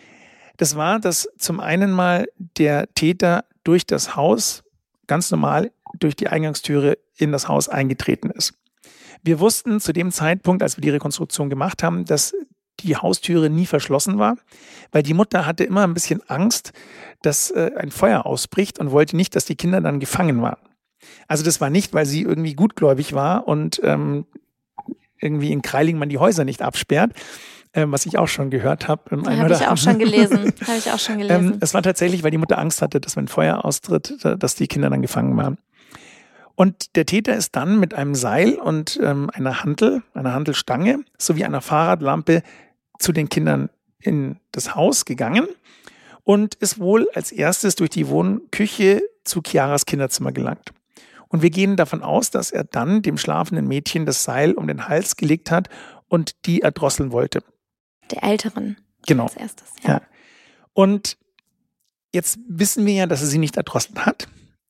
Das war, dass zum einen mal der Täter durch das Haus ganz normal durch die Eingangstüre in das Haus eingetreten ist. Wir wussten zu dem Zeitpunkt, als wir die Rekonstruktion gemacht haben, dass die Haustüre nie verschlossen war, weil die Mutter hatte immer ein bisschen Angst, dass äh, ein Feuer ausbricht und wollte nicht, dass die Kinder dann gefangen waren. Also das war nicht, weil sie irgendwie gutgläubig war und ähm, irgendwie in Kreiling man die Häuser nicht absperrt, ähm, was ich auch schon gehört habe. Ähm, habe ich auch schon gelesen. Habe ich auch schon gelesen. Ähm, es war tatsächlich, weil die Mutter Angst hatte, dass wenn Feuer austritt, dass die Kinder dann gefangen waren. Und der Täter ist dann mit einem Seil und ähm, einer Hantel, einer Hantelstange sowie einer Fahrradlampe zu den Kindern in das Haus gegangen und ist wohl als erstes durch die Wohnküche zu Chiaras Kinderzimmer gelangt. Und wir gehen davon aus, dass er dann dem schlafenden Mädchen das Seil um den Hals gelegt hat und die erdrosseln wollte. Der Älteren. Genau. Als erstes, ja. ja. Und jetzt wissen wir ja, dass er sie nicht erdrosselt hat.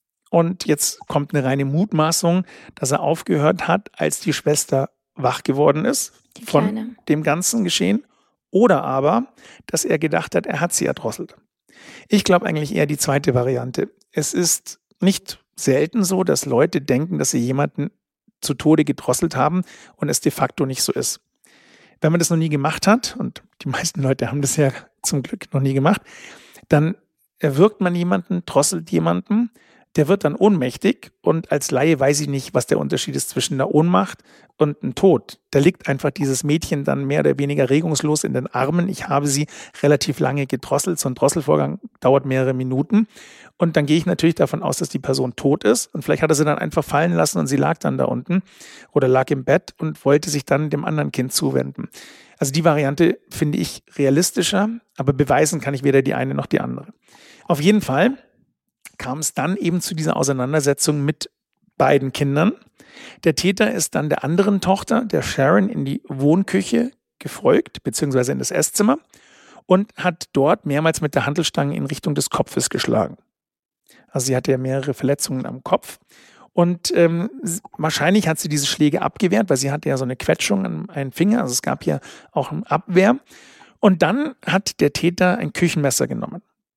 Und jetzt kommt eine reine Mutmaßung, dass er aufgehört hat, als die Schwester wach geworden ist Die von Kleine. dem ganzen Geschehen. Oder aber, dass er gedacht hat, er hat sie erdrosselt. Ich glaube eigentlich eher die zweite Variante. Es ist nicht selten so, dass Leute denken, dass sie jemanden zu Tode gedrosselt haben und es de facto nicht so ist. Wenn man das noch nie gemacht hat, und die meisten Leute haben das ja zum Glück noch nie gemacht, dann erwürgt man jemanden, drosselt jemanden, der wird dann ohnmächtig und als Laie weiß ich nicht, was der Unterschied ist zwischen einer Ohnmacht und einem Tod. Da liegt einfach dieses Mädchen dann mehr oder weniger regungslos in den Armen. Ich habe sie relativ lange gedrosselt. So ein Drosselvorgang dauert mehrere Minuten. Und dann gehe ich natürlich davon aus, dass die Person tot ist. Und vielleicht hat er sie dann einfach fallen lassen und sie lag dann da unten oder lag im Bett und wollte sich dann dem anderen Kind zuwenden. Also die Variante finde ich realistischer, aber beweisen kann ich weder die eine noch die andere. Auf jeden Fall kam es dann eben zu dieser Auseinandersetzung mit beiden Kindern. Der Täter ist dann der anderen Tochter, der Sharon, in die Wohnküche gefolgt, beziehungsweise in das Esszimmer und hat dort mehrmals mit der Hantelstange in Richtung des Kopfes geschlagen. Also sie hatte ja mehrere Verletzungen am Kopf und ähm, wahrscheinlich hat sie diese Schläge abgewehrt, weil sie hatte ja so eine Quetschung an einem Finger, also es gab hier auch eine Abwehr. Und dann hat der Täter ein Küchenmesser genommen.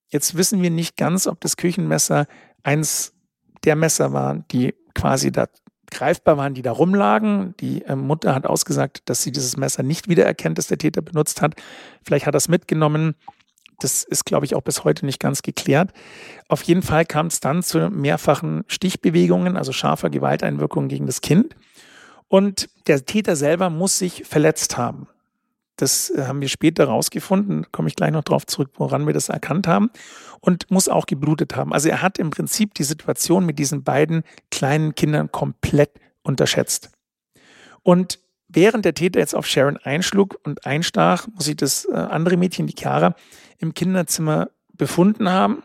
Jetzt wissen wir nicht ganz, ob das Küchenmesser eins der Messer war, die quasi da greifbar waren, die da rumlagen. Die äh, Mutter hat ausgesagt, dass sie dieses Messer nicht wiedererkennt, das der Täter benutzt hat. Vielleicht hat er es mitgenommen. Das ist, glaube ich, auch bis heute nicht ganz geklärt. Auf jeden Fall kam es dann zu mehrfachen Stichbewegungen, also scharfer Gewalteinwirkung gegen das Kind. Und der Täter selber muss sich verletzt haben. Das haben wir später rausgefunden, da komme ich gleich noch drauf zurück, woran wir das erkannt haben, und muss auch geblutet haben. Also er hat im Prinzip die Situation mit diesen beiden kleinen Kindern komplett unterschätzt. Und während der Täter jetzt auf Sharon einschlug und einstach, muss sich das andere Mädchen, die Chiara, im Kinderzimmer befunden haben.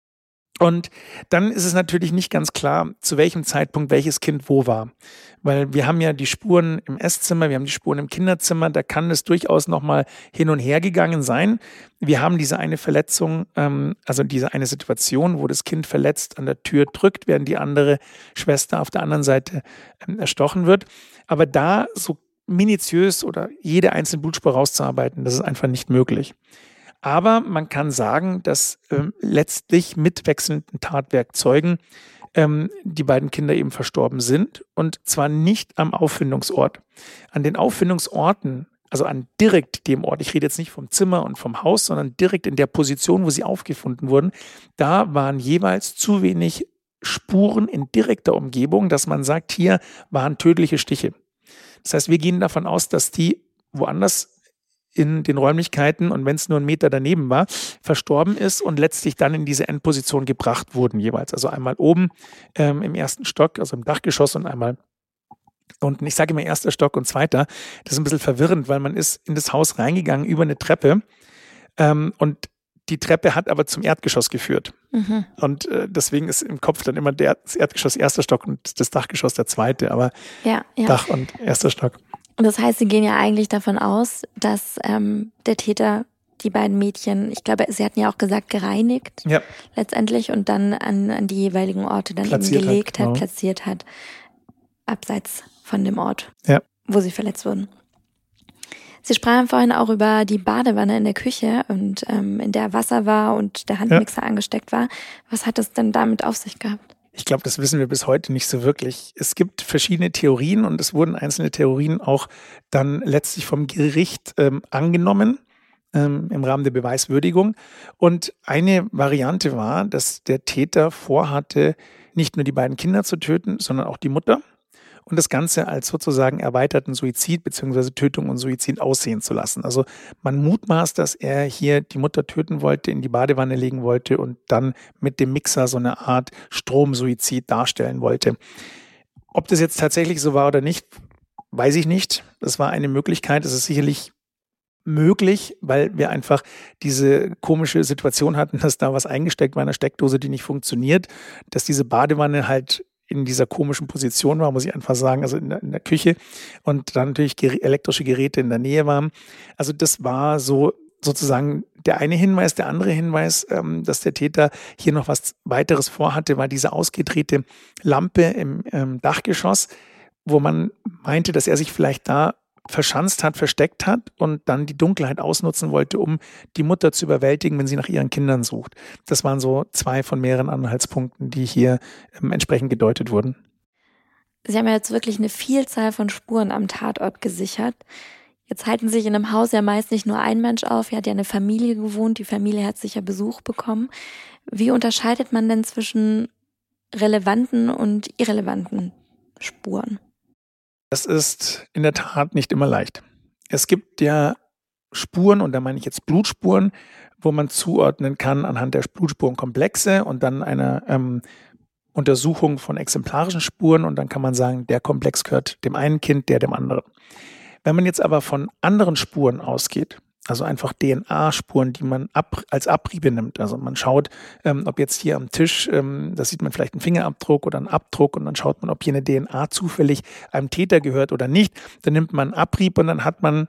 Und dann ist es natürlich nicht ganz klar, zu welchem Zeitpunkt welches Kind wo war. Weil wir haben ja die Spuren im Esszimmer, wir haben die Spuren im Kinderzimmer, da kann es durchaus nochmal hin und her gegangen sein. Wir haben diese eine Verletzung, ähm, also diese eine Situation, wo das Kind verletzt an der Tür drückt, während die andere Schwester auf der anderen Seite ähm, erstochen wird. Aber da so minutiös oder jede einzelne Blutspur rauszuarbeiten, das ist einfach nicht möglich. Aber man kann sagen, dass ähm, letztlich mit wechselnden Tatwerkzeugen ähm, die beiden Kinder eben verstorben sind, und zwar nicht am Auffindungsort. An den Auffindungsorten, also an direkt dem Ort, ich rede jetzt nicht vom Zimmer und vom Haus, sondern direkt in der Position, wo sie aufgefunden wurden, da waren jeweils zu wenig Spuren in direkter Umgebung, dass man sagt, hier waren tödliche Stiche. Das heißt, wir gehen davon aus, dass die woanders in den Räumlichkeiten, und wenn es nur ein Meter daneben war, verstorben ist und letztlich dann in diese Endposition gebracht wurden jeweils. Also einmal oben ähm, im ersten Stock, also im Dachgeschoss, und einmal unten. Ich sage immer erster Stock und zweiter. Das ist ein bisschen verwirrend, weil man ist in das Haus reingegangen über eine Treppe ähm, und die Treppe hat aber zum Erdgeschoss geführt. Mhm. Und äh, deswegen ist im Kopf dann immer der, das Erdgeschoss erster Stock und das Dachgeschoss der zweite, aber ja, ja. Dach und erster Stock. Und das heißt, Sie gehen ja eigentlich davon aus, dass ähm, der Täter die beiden Mädchen, ich glaube, Sie hatten ja auch gesagt, gereinigt ja. letztendlich und dann an, an die jeweiligen Orte dann platziert eben gelegt hat, hat, genau. platziert hat, abseits von dem Ort, ja. wo sie verletzt wurden. Sie sprachen vorhin auch über die Badewanne in der Küche, und ähm, in der Wasser war und der Handmixer ja. angesteckt war. Was hat es denn damit auf sich gehabt? Ich glaube, das wissen wir bis heute nicht so wirklich. Es gibt verschiedene Theorien, und es wurden einzelne Theorien auch dann letztlich vom Gericht ähm, angenommen ähm, im Rahmen der Beweiswürdigung. Und eine Variante war, dass der Täter vorhatte, nicht nur die beiden Kinder zu töten, sondern auch die Mutter, und das Ganze als sozusagen erweiterten Suizid bzw. Tötung und Suizid aussehen zu lassen. Also man mutmaßt, dass er hier die Mutter töten wollte, in die Badewanne legen wollte und dann mit dem Mixer so eine Art Stromsuizid darstellen wollte. Ob das jetzt tatsächlich so war oder nicht, weiß ich nicht. Das war eine Möglichkeit. Es ist sicherlich möglich, weil wir einfach diese komische Situation hatten, dass da was eingesteckt war in einer Steckdose, die nicht funktioniert, dass diese Badewanne halt in dieser komischen Position war, muss ich einfach sagen, also in der, in der Küche, und dann natürlich ger- elektrische Geräte in der Nähe waren. Also das war so sozusagen der eine Hinweis. Der andere Hinweis, ähm, dass der Täter hier noch was weiteres vorhatte, war diese ausgedrehte Lampe im ähm, Dachgeschoss, wo man meinte, dass er sich vielleicht da verschanzt hat, versteckt hat und dann die Dunkelheit ausnutzen wollte, um die Mutter zu überwältigen, wenn sie nach ihren Kindern sucht. Das waren so zwei von mehreren Anhaltspunkten, die hier ähm, entsprechend gedeutet wurden. Sie haben ja jetzt wirklich eine Vielzahl von Spuren am Tatort gesichert. Jetzt halten sich in einem Haus ja meist nicht nur ein Mensch auf. Er hat ja eine Familie gewohnt, die Familie hat sicher Besuch bekommen. Wie unterscheidet man denn zwischen relevanten und irrelevanten Spuren? Das ist in der Tat nicht immer leicht. Es gibt ja Spuren, und da meine ich jetzt Blutspuren, wo man zuordnen kann anhand der Blutspurenkomplexe und dann einer ähm, Untersuchung von exemplarischen Spuren, und dann kann man sagen, der Komplex gehört dem einen Kind, der dem anderen. Wenn man jetzt aber von anderen Spuren ausgeht, also einfach D N A-Spuren, die man ab, als Abriebe nimmt. Also man schaut, ähm, ob jetzt hier am Tisch, ähm, da sieht man vielleicht einen Fingerabdruck oder einen Abdruck, und dann schaut man, ob hier eine D N A zufällig einem Täter gehört oder nicht. Dann nimmt man einen Abrieb und dann hat man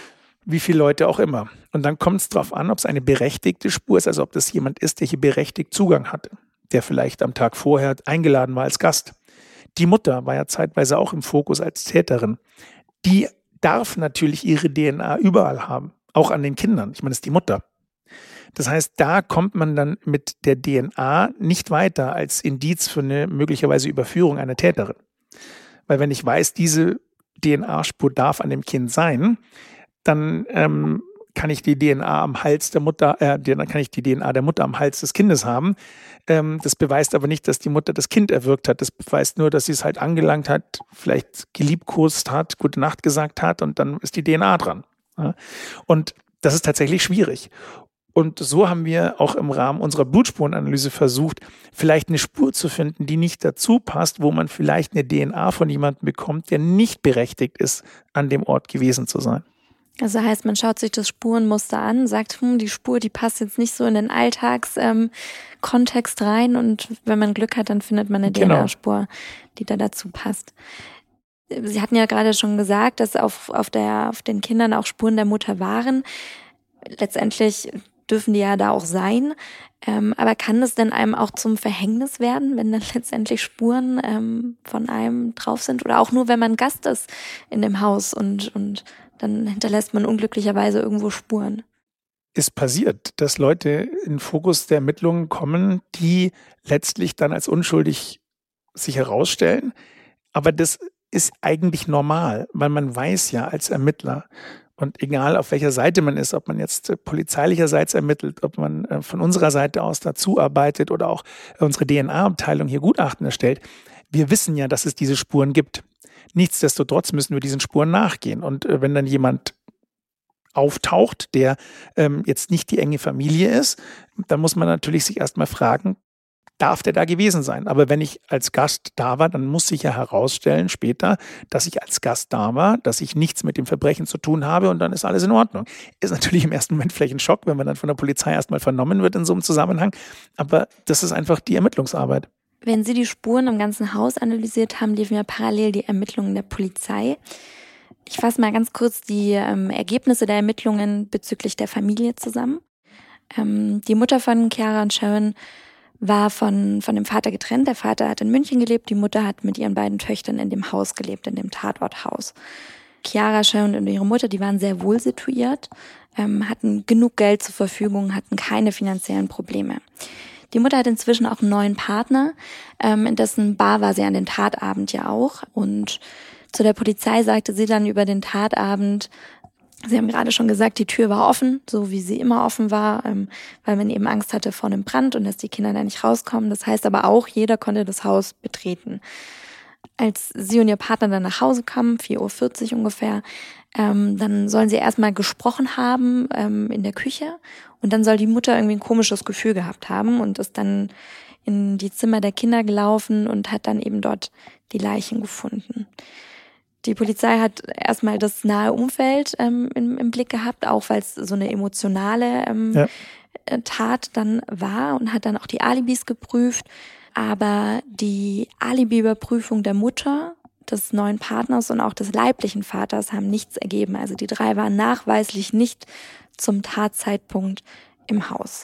wie viele Leute auch immer. Und dann kommt es darauf an, ob es eine berechtigte Spur ist, also ob das jemand ist, der hier berechtigt Zugang hatte, der vielleicht am Tag vorher eingeladen war als Gast. Die Mutter war ja zeitweise auch im Fokus als Täterin. Die darf natürlich ihre D N A überall haben. Auch an den Kindern. Ich meine, das ist die Mutter. Das heißt, da kommt man dann mit der D N A nicht weiter als Indiz für eine möglicherweise Überführung einer Täterin. Weil wenn ich weiß, diese D N A-Spur darf an dem Kind sein, dann ähm, kann ich die D N A am Hals der Mutter, äh, dann kann ich die D N A der Mutter am Hals des Kindes haben. Ähm, das beweist aber nicht, dass die Mutter das Kind erwürgt hat. Das beweist nur, dass sie es halt angelangt hat, vielleicht geliebkost hat, gute Nacht gesagt hat und dann ist die D N A dran. Ja? Und das ist tatsächlich schwierig. Und so haben wir auch im Rahmen unserer Blutspurenanalyse versucht, vielleicht eine Spur zu finden, die nicht dazu passt, wo man vielleicht eine D N A von jemandem bekommt, der nicht berechtigt ist, an dem Ort gewesen zu sein. Also heißt, man schaut sich das Spurenmuster an, sagt, hm, die Spur, die passt jetzt nicht so in den Alltagskontext ähm, rein und wenn man Glück hat, dann findet man eine genau. D N A-Spur, die da dazu passt. Sie hatten ja gerade schon gesagt, dass auf, auf, der, auf den Kindern auch Spuren der Mutter waren. Letztendlich dürfen die ja da auch sein. Ähm, aber kann das denn einem auch zum Verhängnis werden, wenn dann letztendlich Spuren ähm, von einem drauf sind? Oder auch nur, wenn man Gast ist in dem Haus und, und dann hinterlässt man unglücklicherweise irgendwo Spuren? Es passiert, dass Leute in den Fokus der Ermittlungen kommen, die letztlich dann als unschuldig sich herausstellen. Aber das ist eigentlich normal, weil man weiß ja als Ermittler, und egal auf welcher Seite man ist, ob man jetzt äh, polizeilicherseits ermittelt, ob man äh, von unserer Seite aus dazu arbeitet oder auch äh, unsere D N A-Abteilung hier Gutachten erstellt, wir wissen ja, dass es diese Spuren gibt. Nichtsdestotrotz müssen wir diesen Spuren nachgehen. Und äh, wenn dann jemand auftaucht, der ähm, jetzt nicht die enge Familie ist, dann muss man natürlich sich erstmal fragen, darf der da gewesen sein? Aber wenn ich als Gast da war, dann muss sich ja herausstellen später, dass ich als Gast da war, dass ich nichts mit dem Verbrechen zu tun habe und dann ist alles in Ordnung. Ist natürlich im ersten Moment vielleicht ein Schock, wenn man dann von der Polizei erstmal vernommen wird in so einem Zusammenhang, aber das ist einfach die Ermittlungsarbeit. Wenn Sie die Spuren im ganzen Haus analysiert haben, liefen ja parallel die Ermittlungen der Polizei. Ich fasse mal ganz kurz die ähm, Ergebnisse der Ermittlungen bezüglich der Familie zusammen. Ähm, die Mutter von Chiara und Sharon war von, von dem Vater getrennt. Der Vater hat in München gelebt, die Mutter hat mit ihren beiden Töchtern in dem Haus gelebt, in dem Tatorthaus. Chiara, Sharon und ihre Mutter, die waren sehr wohl situiert, ähm, hatten genug Geld zur Verfügung, hatten keine finanziellen Probleme. Die Mutter hat inzwischen auch einen neuen Partner, ähm, in dessen Bar war sie an dem Tatabend ja auch. Und zu der Polizei sagte sie dann über den Tatabend, Sie haben gerade schon gesagt, die Tür war offen, so wie sie immer offen war, ähm, weil man eben Angst hatte vor einem Brand und dass die Kinder da nicht rauskommen. Das heißt aber auch, jeder konnte das Haus betreten. Als sie und ihr Partner dann nach Hause kamen, vier Uhr vierzig ungefähr, ähm, dann sollen sie erstmal gesprochen haben ähm, in der Küche und dann soll die Mutter irgendwie ein komisches Gefühl gehabt haben und ist dann in die Zimmer der Kinder gelaufen und hat dann eben dort die Leichen gefunden. Die Polizei hat erstmal das nahe Umfeld ähm, im, im Blick gehabt, auch weil es so eine emotionale ähm, ja. Tat dann war und hat dann auch die Alibis geprüft. Aber die Alibi-Überprüfung der Mutter, des neuen Partners und auch des leiblichen Vaters haben nichts ergeben. Also die drei waren nachweislich nicht zum Tatzeitpunkt im Haus.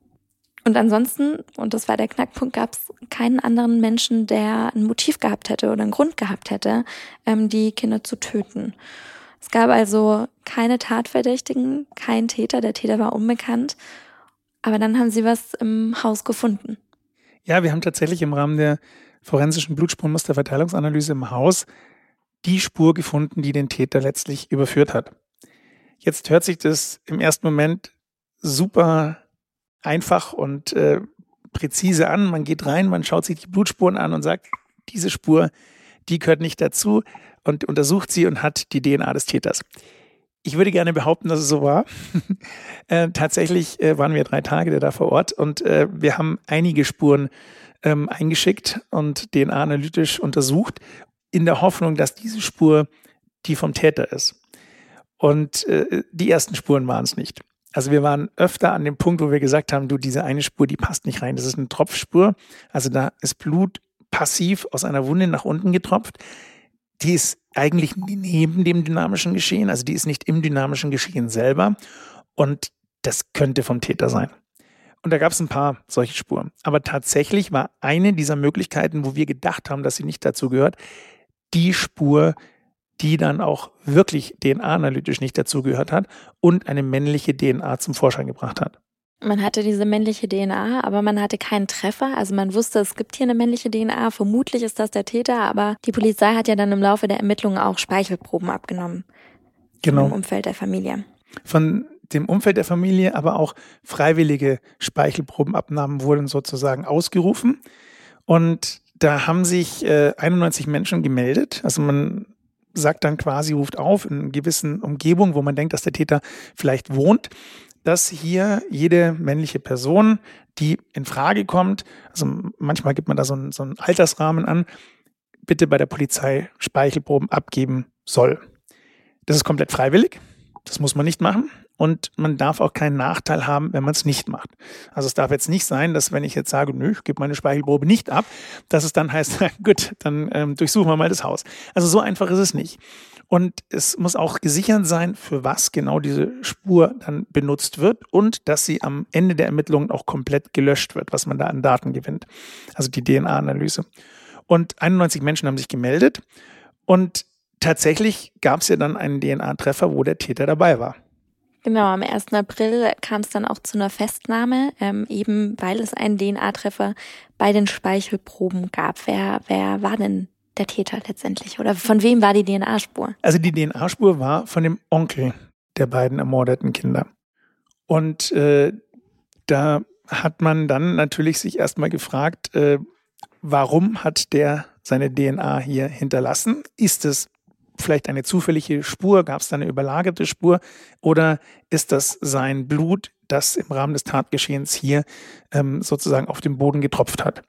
Und ansonsten, und das war der Knackpunkt, gab es keinen anderen Menschen, der ein Motiv gehabt hätte oder einen Grund gehabt hätte, ähm, die Kinder zu töten. Es gab also keine Tatverdächtigen, kein Täter, der Täter war unbekannt. Aber dann haben sie was im Haus gefunden. Ja, wir haben tatsächlich im Rahmen der forensischen Blutspurenmusterverteilungsanalyse im Haus die Spur gefunden, die den Täter letztlich überführt hat. Jetzt hört sich das im ersten Moment super einfach und äh, präzise an. Man geht rein, man schaut sich die Blutspuren an und sagt, diese Spur, die gehört nicht dazu und untersucht sie und hat die D N A des Täters. Ich würde gerne behaupten, dass es so war. äh, tatsächlich äh, waren wir drei Tage da vor Ort und äh, wir haben einige Spuren ähm, eingeschickt und D N A-analytisch untersucht, in der Hoffnung, dass diese Spur die vom Täter ist. Und äh, die ersten Spuren waren es nicht. Also wir waren öfter an dem Punkt, wo wir gesagt haben, du, diese eine Spur, die passt nicht rein. Das ist eine Tropfspur. Also da ist Blut passiv aus einer Wunde nach unten getropft. Die ist eigentlich neben dem dynamischen Geschehen, also die ist nicht im dynamischen Geschehen selber. Und das könnte vom Täter sein. Und da gab es ein paar solche Spuren. Aber tatsächlich war eine dieser Möglichkeiten, wo wir gedacht haben, dass sie nicht dazu gehört, die Spur, die dann auch wirklich D N A-analytisch nicht dazugehört hat und eine männliche D N A zum Vorschein gebracht hat. Man hatte diese männliche D N A, aber man hatte keinen Treffer. Also man wusste, es gibt hier eine männliche D N A. Vermutlich ist das der Täter, aber die Polizei hat ja dann im Laufe der Ermittlungen auch Speichelproben abgenommen. Genau. Von dem Umfeld der Familie. Von dem Umfeld der Familie, aber auch freiwillige Speichelprobenabnahmen wurden sozusagen ausgerufen. Und da haben sich äh, einundneunzig Menschen gemeldet. Also man sagt dann quasi, ruft auf in einer gewissen Umgebung, wo man denkt, dass der Täter vielleicht wohnt, dass hier jede männliche Person, die in Frage kommt, also manchmal gibt man da so einen, so einen Altersrahmen an, bitte bei der Polizei Speichelproben abgeben soll. Das ist komplett freiwillig, das muss man nicht machen und man darf auch keinen Nachteil haben, wenn man es nicht macht. Also es darf jetzt nicht sein, dass wenn ich jetzt sage, nö, ich gebe meine Speichelprobe nicht ab, dass es dann heißt, gut, dann ähm, durchsuchen wir mal das Haus. Also so einfach ist es nicht. Und es muss auch gesichert sein, für was genau diese Spur dann benutzt wird und dass sie am Ende der Ermittlungen auch komplett gelöscht wird, was man da an Daten gewinnt. Also die D N A-Analyse. Und einundneunzig Menschen haben sich gemeldet und tatsächlich gab es ja dann einen D N A-Treffer, wo der Täter dabei war. Genau, am ersten April kam es dann auch zu einer Festnahme, ähm, eben weil es einen D N A-Treffer bei den Speichelproben gab. Wer, wer war denn der Täter letztendlich? Oder von wem war die D N A-Spur? Also die D N A-Spur war von dem Onkel der beiden ermordeten Kinder. Und äh, da hat man dann natürlich sich erstmal gefragt, äh, warum hat der seine D N A hier hinterlassen? Ist es vielleicht eine zufällige Spur? Gab es da eine überlagerte Spur? Oder ist das sein Blut, das im Rahmen des Tatgeschehens hier ähm, sozusagen auf den Boden getropft hat?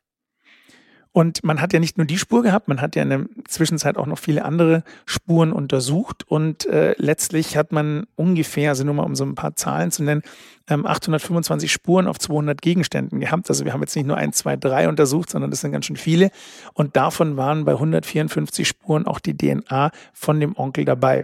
Und man hat ja nicht nur die Spur gehabt, man hat ja in der Zwischenzeit auch noch viele andere Spuren untersucht und äh, letztlich hat man ungefähr, also nur mal um so ein paar Zahlen zu nennen, ähm, achthundertfünfundzwanzig Spuren auf zweihundert Gegenständen gehabt. Also wir haben jetzt nicht nur ein, zwei, drei untersucht, sondern das sind ganz schön viele. Und davon waren bei hundertvierundfünfzig Spuren auch die D N A von dem Onkel dabei.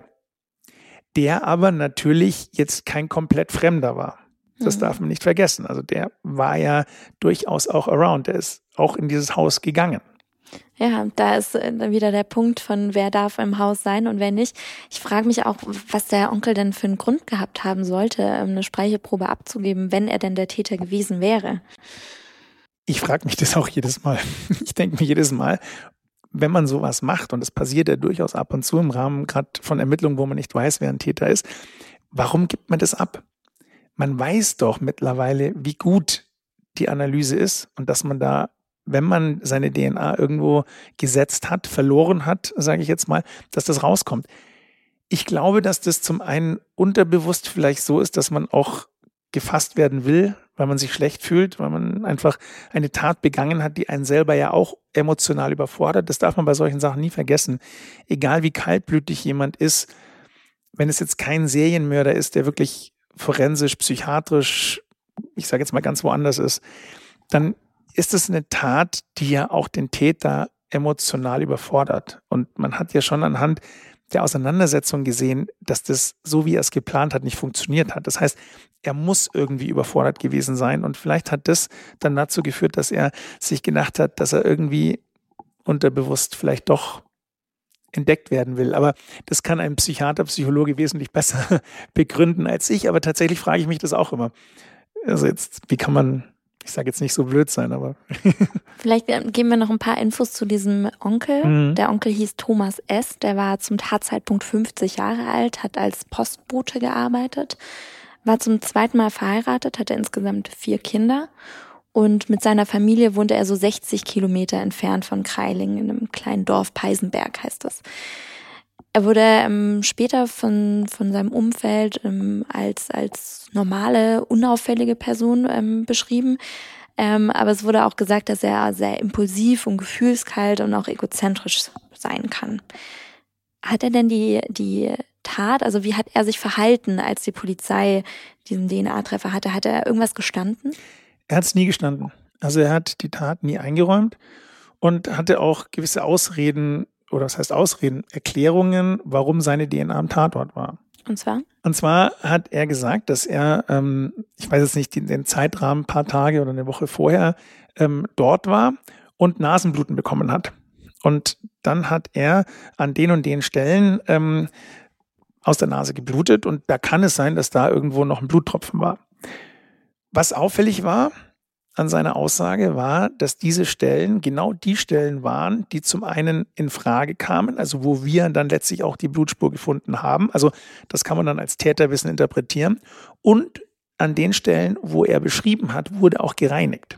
Der aber natürlich jetzt kein komplett Fremder war. Das darf man nicht vergessen. Also der war ja durchaus auch around. Der ist auch in dieses Haus gegangen. Ja, da ist dann wieder der Punkt von, wer darf im Haus sein und wer nicht. Ich frage mich auch, was der Onkel denn für einen Grund gehabt haben sollte, eine Speichelprobe abzugeben, wenn er denn der Täter gewesen wäre. Ich frage mich das auch jedes Mal. Ich denke mir jedes Mal, wenn man sowas macht, und das passiert ja durchaus ab und zu im Rahmen gerade von Ermittlungen, wo man nicht weiß, wer ein Täter ist, warum gibt man das ab? Man weiß doch mittlerweile, wie gut die Analyse ist und dass man da, wenn man seine D N A irgendwo gesetzt hat, verloren hat, sage ich jetzt mal, dass das rauskommt. Ich glaube, dass das zum einen unterbewusst vielleicht so ist, dass man auch gefasst werden will, weil man sich schlecht fühlt, weil man einfach eine Tat begangen hat, die einen selber ja auch emotional überfordert. Das darf man bei solchen Sachen nie vergessen. Egal wie kaltblütig jemand ist, wenn es jetzt kein Serienmörder ist, der wirklich forensisch, psychiatrisch, ich sage jetzt mal ganz woanders ist, dann ist es eine Tat, die ja auch den Täter emotional überfordert. Und man hat ja schon anhand der Auseinandersetzung gesehen, dass das, so wie er es geplant hat, nicht funktioniert hat. Das heißt, er muss irgendwie überfordert gewesen sein. Und vielleicht hat das dann dazu geführt, dass er sich gedacht hat, dass er irgendwie unterbewusst vielleicht doch entdeckt werden will. Aber das kann ein Psychiater, Psychologe wesentlich besser begründen als ich. Aber tatsächlich frage ich mich das auch immer. Also jetzt, wie kann man, ich sage jetzt nicht so blöd sein, aber vielleicht geben wir noch ein paar Infos zu diesem Onkel. Mhm. Der Onkel hieß Thomas S., der war zum Tatzeitpunkt fünfzig Jahre alt, hat als Postbote gearbeitet, war zum zweiten Mal verheiratet, hatte insgesamt vier Kinder und mit seiner Familie wohnte er so sechzig Kilometer entfernt von Krailling in einem kleinen Dorf, Peisenberg heißt das. Er wurde ähm, später von von seinem Umfeld ähm, als als normale, unauffällige Person ähm, beschrieben. Ähm, aber es wurde auch gesagt, dass er sehr impulsiv und gefühlskalt und auch egozentrisch sein kann. Hat er denn die die Tat, also wie hat er sich verhalten, als die Polizei diesen D N A-Treffer hatte? Hat er irgendwas gestanden? Er hat es nie gestanden. Also er hat die Tat nie eingeräumt und hatte auch gewisse Ausreden, oder was heißt Ausreden, Erklärungen, warum seine D N A am Tatort war. Und zwar? Und zwar hat er gesagt, dass er, ähm, ich weiß jetzt nicht, den, den Zeitrahmen, ein paar Tage oder eine Woche vorher ähm, dort war und Nasenbluten bekommen hat. Und dann hat er an den und den Stellen ähm, aus der Nase geblutet und da kann es sein, dass da irgendwo noch ein Bluttropfen war. Was auffällig war an seiner Aussage, war, dass diese Stellen genau die Stellen waren, die zum einen in Frage kamen, also wo wir dann letztlich auch die Blutspur gefunden haben. Also das kann man dann als Täterwissen interpretieren. Und an den Stellen, wo er beschrieben hat, wurde auch gereinigt.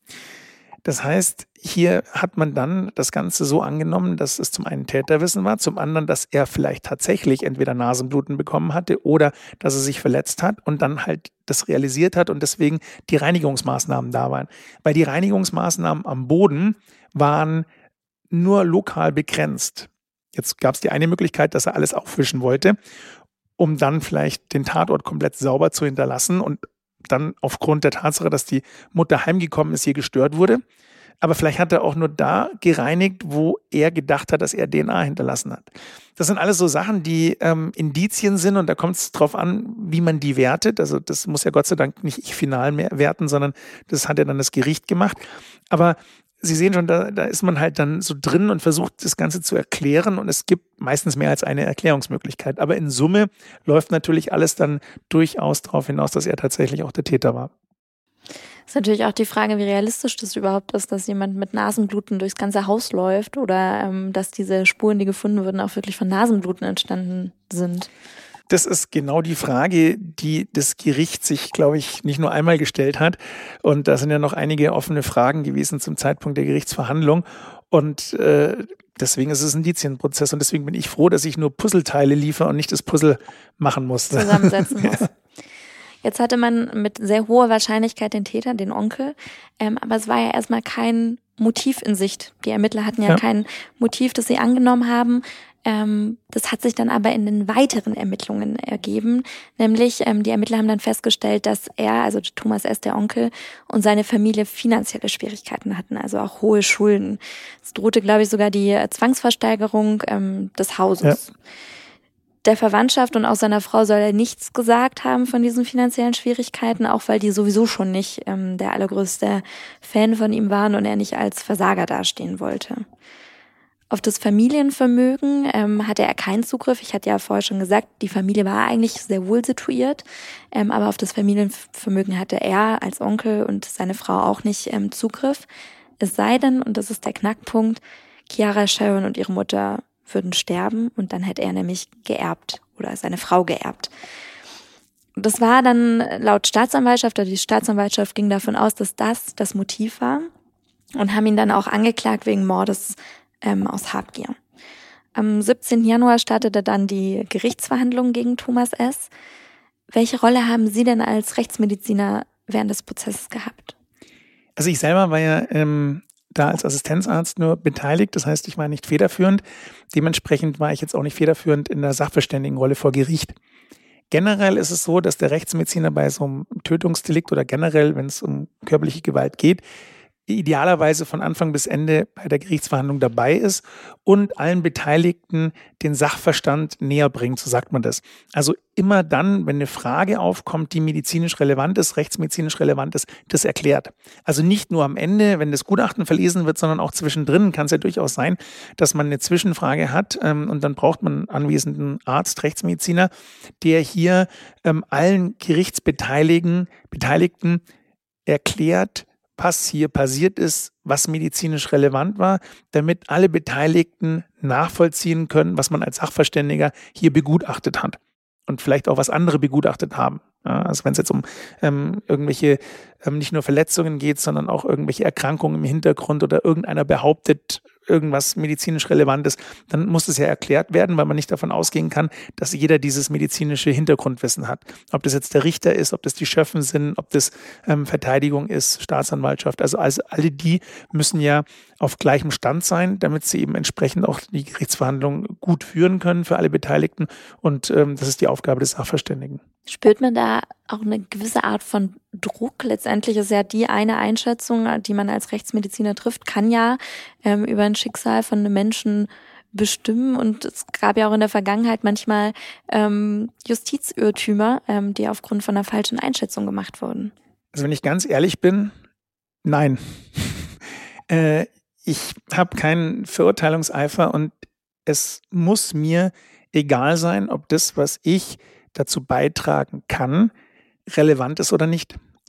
Das heißt, hier hat man dann das Ganze so angenommen, dass es zum einen Täterwissen war, zum anderen, dass er vielleicht tatsächlich entweder Nasenbluten bekommen hatte oder dass er sich verletzt hat und dann halt das realisiert hat und deswegen die Reinigungsmaßnahmen da waren. Weil die Reinigungsmaßnahmen am Boden waren nur lokal begrenzt. Jetzt gab es die eine Möglichkeit, dass er alles aufwischen wollte, um dann vielleicht den Tatort komplett sauber zu hinterlassen und dann aufgrund der Tatsache, dass die Mutter heimgekommen ist, hier gestört wurde. Aber vielleicht hat er auch nur da gereinigt, wo er gedacht hat, dass er D N A hinterlassen hat. Das sind alles so Sachen, die ähm, Indizien sind und da kommt es drauf an, wie man die wertet. Also das muss ja Gott sei Dank nicht ich final mehr werten, sondern das hat ja dann das Gericht gemacht. Aber Sie sehen schon, da, da ist man halt dann so drin und versucht, das Ganze zu erklären und es gibt meistens mehr als eine Erklärungsmöglichkeit. Aber in Summe läuft natürlich alles dann durchaus darauf hinaus, dass er tatsächlich auch der Täter war. Ist natürlich auch die Frage, wie realistisch das überhaupt ist, dass jemand mit Nasenbluten durchs ganze Haus läuft oder ähm, dass diese Spuren, die gefunden wurden, auch wirklich von Nasenbluten entstanden sind. Das ist genau die Frage, die das Gericht sich, glaube ich, nicht nur einmal gestellt hat. Und da sind ja noch einige offene Fragen gewesen zum Zeitpunkt der Gerichtsverhandlung. Und äh, deswegen ist es ein Indizienprozess. Und deswegen bin ich froh, dass ich nur Puzzleteile liefere und nicht das Puzzle machen muss. Zusammensetzen muss. Ja. Jetzt hatte man mit sehr hoher Wahrscheinlichkeit den Täter, den Onkel. Ähm, aber es war ja erstmal kein Motiv in Sicht. Die Ermittler hatten ja, ja. kein Motiv, das sie angenommen haben. Ähm, das hat sich dann aber in den weiteren Ermittlungen ergeben. Nämlich, ähm, die Ermittler haben dann festgestellt, dass er, also Thomas S., der Onkel, und seine Familie finanzielle Schwierigkeiten hatten, also auch hohe Schulden. Es drohte, glaube ich, sogar die Zwangsversteigerung ähm, des Hauses. Ja. Der Verwandtschaft und auch seiner Frau soll er nichts gesagt haben von diesen finanziellen Schwierigkeiten, auch weil die sowieso schon nicht ähm, der allergrößte Fan von ihm waren und er nicht als Versager dastehen wollte. Auf das Familienvermögen ähm, hatte er keinen Zugriff. Ich hatte ja vorher schon gesagt, die Familie war eigentlich sehr wohl situiert, ähm, aber auf das Familienvermögen hatte er als Onkel und seine Frau auch nicht ähm, Zugriff. Es sei denn, und das ist der Knackpunkt, Chiara Sharon und ihre Mutter würden sterben und dann hätte er nämlich geerbt oder seine Frau geerbt. Das war dann laut Staatsanwaltschaft, oder die Staatsanwaltschaft ging davon aus, dass das das Motiv war und haben ihn dann auch angeklagt wegen Mordes ähm, aus Habgier. Am siebzehnten Januar startete dann die Gerichtsverhandlung gegen Thomas S. Welche Rolle haben Sie denn als Rechtsmediziner während des Prozesses gehabt? Also ich selber war ja ähm da als Assistenzarzt nur beteiligt, das heißt, ich war nicht federführend. Dementsprechend war ich jetzt auch nicht federführend in der Sachverständigenrolle vor Gericht. Generell ist es so, dass der Rechtsmediziner bei so einem Tötungsdelikt oder generell, wenn es um körperliche Gewalt geht, idealerweise von Anfang bis Ende bei der Gerichtsverhandlung dabei ist und allen Beteiligten den Sachverstand näher bringt, so sagt man das. Also immer dann, wenn eine Frage aufkommt, die medizinisch relevant ist, rechtsmedizinisch relevant ist, das erklärt. Also nicht nur am Ende, wenn das Gutachten verlesen wird, sondern auch zwischendrin kann es ja durchaus sein, dass man eine Zwischenfrage hat ähm, und dann braucht man einen anwesenden Arzt, Rechtsmediziner, der hier ähm, allen Gerichtsbeteiligten Beteiligten erklärt, was hier passiert ist, was medizinisch relevant war, damit alle Beteiligten nachvollziehen können, was man als Sachverständiger hier begutachtet hat und vielleicht auch was andere begutachtet haben. Ja, also wenn es jetzt um ähm, irgendwelche ähm, nicht nur Verletzungen geht, sondern auch irgendwelche Erkrankungen im Hintergrund oder irgendeiner behauptet, irgendwas medizinisch Relevantes, dann muss es ja erklärt werden, weil man nicht davon ausgehen kann, dass jeder dieses medizinische Hintergrundwissen hat. Ob das jetzt der Richter ist, ob das die Schöffen sind, ob das ähm, Verteidigung ist, Staatsanwaltschaft. Also, also alle die müssen ja auf gleichem Stand sein, damit sie eben entsprechend auch die Gerichtsverhandlung gut führen können für alle Beteiligten. Und ähm, das ist die Aufgabe des Sachverständigen. Spürt man da auch eine gewisse Art von Druck? Letztendlich ist ja die eine Einschätzung, die man als Rechtsmediziner trifft, kann ja ähm, über ein Schicksal von einem Menschen bestimmen. Und es gab ja auch in der Vergangenheit manchmal ähm, Justizirrtümer, ähm, die aufgrund von einer falschen Einschätzung gemacht wurden. Also wenn ich ganz ehrlich bin, nein. äh, ich habe keinen Verurteilungseifer und es muss mir egal sein, ob das, was ich dazu beitragen kann, relevant ist oder nicht.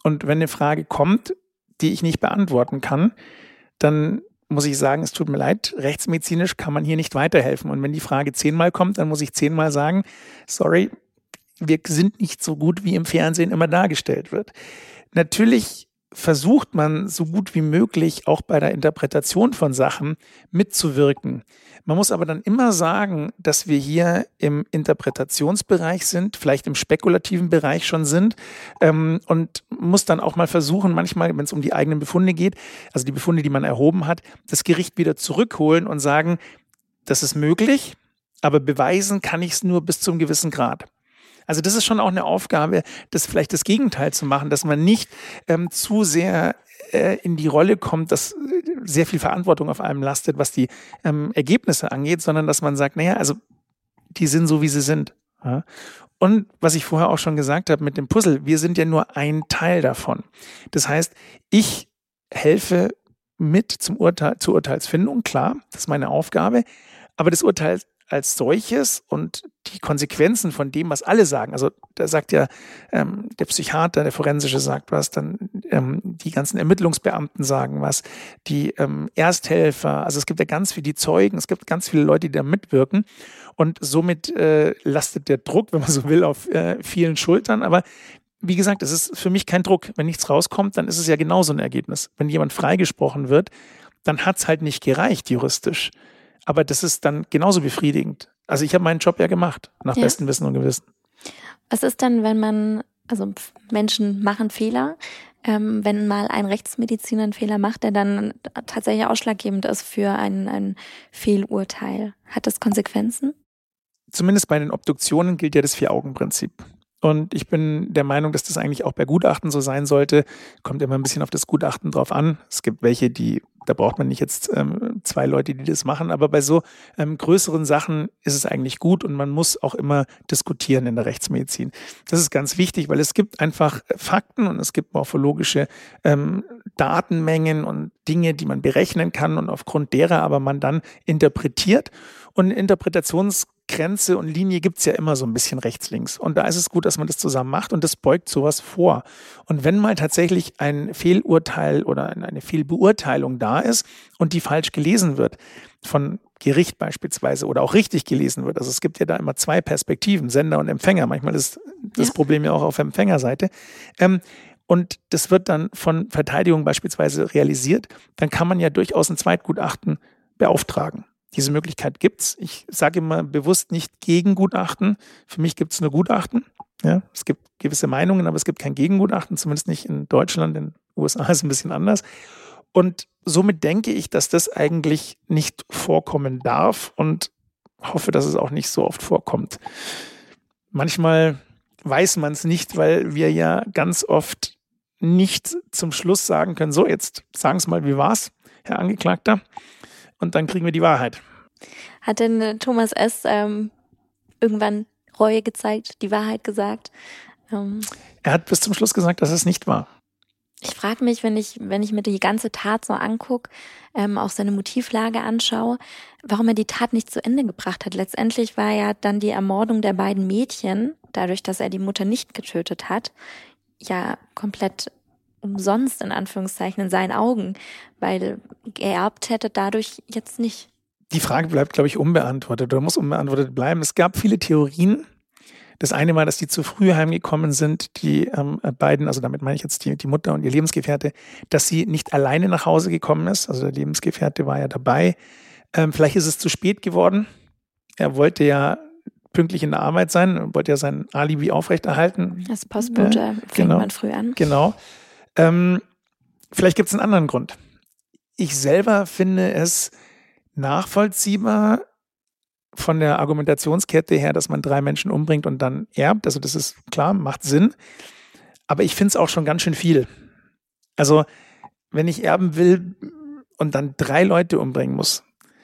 Und wenn eine Frage kommt, die ich nicht beantworten kann, dann muss ich sagen, es tut mir leid, rechtsmedizinisch kann man hier nicht weiterhelfen. Und wenn die Frage zehnmal kommt, dann muss ich zehnmal sagen, sorry, wir sind nicht so gut, wie im Fernsehen immer dargestellt wird. Natürlich versucht man so gut wie möglich auch bei der Interpretation von Sachen mitzuwirken. Man muss aber dann immer sagen, dass wir hier im Interpretationsbereich sind, vielleicht im spekulativen Bereich schon sind, ähm, und muss dann auch mal versuchen, manchmal, wenn es um die eigenen Befunde geht, also die Befunde, die man erhoben hat, das Gericht wieder zurückholen und sagen, das ist möglich, aber beweisen kann ich es nur bis zu einem gewissen Grad. Also das ist schon auch eine Aufgabe, das vielleicht das Gegenteil zu machen, dass man nicht ähm, zu sehr äh, in die Rolle kommt, dass sehr viel Verantwortung auf einem lastet, was die ähm, Ergebnisse angeht, sondern dass man sagt, naja, also die sind so, wie sie sind. Ja? Und was ich vorher auch schon gesagt habe mit dem Puzzle, wir sind ja nur ein Teil davon. Das heißt, ich helfe mit zum Urteil, zur Urteilsfindung, klar, das ist meine Aufgabe, aber das Urteil als solches und die Konsequenzen von dem, was alle sagen, also da sagt ja ähm, der Psychiater, der Forensische sagt was, dann ähm, die ganzen Ermittlungsbeamten sagen was, die ähm, Ersthelfer, also es gibt ja ganz viele, die Zeugen, es gibt ganz viele Leute, die da mitwirken und somit äh, lastet der Druck, wenn man so will, auf äh, vielen Schultern, aber wie gesagt, es ist für mich kein Druck. Wenn nichts rauskommt, dann ist es ja genauso ein Ergebnis. Wenn jemand freigesprochen wird, dann hat es halt nicht gereicht juristisch. Aber das ist dann genauso befriedigend. Also ich habe meinen Job ja gemacht, nach ja. bestem Wissen und Gewissen. Was ist denn, wenn man, also Menschen machen Fehler, ähm, wenn mal ein Rechtsmediziner einen Fehler macht, der dann tatsächlich ausschlaggebend ist für ein, ein Fehlurteil? Hat das Konsequenzen? Zumindest bei den Obduktionen gilt ja das Vier-Augen-Prinzip. Und ich bin der Meinung, dass das eigentlich auch bei Gutachten so sein sollte. Kommt immer ein bisschen auf das Gutachten drauf an. Es gibt welche, die, da braucht man nicht jetzt ähm, zwei Leute, die das machen. Aber bei so ähm, größeren Sachen ist es eigentlich gut und man muss auch immer diskutieren in der Rechtsmedizin. Das ist ganz wichtig, weil es gibt einfach Fakten und es gibt morphologische ähm, Datenmengen und Dinge, die man berechnen kann und aufgrund derer aber man dann interpretiert. Und Interpretationsgrenze und Linie gibt es ja immer so ein bisschen rechts-links. Und da ist es gut, dass man das zusammen macht und das beugt sowas vor. Und wenn mal tatsächlich ein Fehlurteil oder eine Fehlbeurteilung da ist und die falsch gelesen wird, von Gericht beispielsweise oder auch richtig gelesen wird, also es gibt ja da immer zwei Perspektiven, Sender und Empfänger, manchmal ist das ja. Problem ja auch auf Empfängerseite, ähm, und das wird dann von Verteidigung beispielsweise realisiert, dann kann man ja durchaus ein Zweitgutachten beauftragen. Diese Möglichkeit gibt's. Ich sage immer bewusst nicht Gegengutachten. Für mich gibt's nur Gutachten. Ja, es gibt gewisse Meinungen, aber es gibt kein Gegengutachten, zumindest nicht in Deutschland. In den U S A ist es ein bisschen anders. Und somit denke ich, dass das eigentlich nicht vorkommen darf und hoffe, dass es auch nicht so oft vorkommt. Manchmal weiß man es nicht, weil wir ja ganz oft nicht zum Schluss sagen können, so, jetzt sagen Sie mal, wie war's, Herr Angeklagter? Und dann kriegen wir die Wahrheit. Hat denn Thomas S. Ähm, irgendwann Reue gezeigt, die Wahrheit gesagt? Ähm er hat bis zum Schluss gesagt, dass es nicht war. Ich frage mich, wenn ich, wenn ich mir die ganze Tat so angucke, ähm, auch seine Motivlage anschaue, warum er die Tat nicht zu Ende gebracht hat. Letztendlich war ja dann die Ermordung der beiden Mädchen, dadurch, dass er die Mutter nicht getötet hat, ja komplett umsonst in Anführungszeichen in seinen Augen, weil geerbt hätte dadurch jetzt nicht. Die Frage bleibt, glaube ich, unbeantwortet oder muss unbeantwortet bleiben. Es gab viele Theorien. Das eine war, dass die zu früh heimgekommen sind, die ähm, beiden, also damit meine ich jetzt die, die Mutter und ihr Lebensgefährte, dass sie nicht alleine nach Hause gekommen ist. Also der Lebensgefährte war ja dabei. Ähm, vielleicht ist es zu spät geworden. Er wollte ja pünktlich in der Arbeit sein, wollte ja sein Alibi aufrechterhalten. Als Postbote äh, fängt genau, man früh an. Genau. Ähm, vielleicht gibt es einen anderen Grund. Ich selber finde es nachvollziehbar von der Argumentationskette her, dass man drei Menschen umbringt und dann erbt. Also das ist klar, macht Sinn. Aber ich finde es auch schon ganz schön viel. Also wenn ich erben will und dann drei Leute umbringen muss,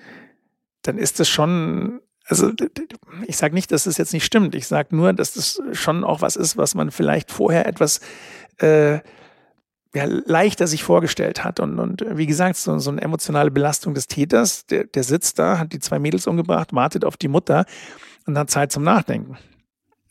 dann ist das schon, also ich sage nicht, dass das jetzt nicht stimmt. Ich sage nur, dass das schon auch was ist, was man vielleicht vorher etwas äh, ja, leichter sich vorgestellt hat. Und, und wie gesagt, so, so eine emotionale Belastung des Täters, der, der sitzt da, hat die zwei Mädels umgebracht, wartet auf die Mutter und hat Zeit zum Nachdenken.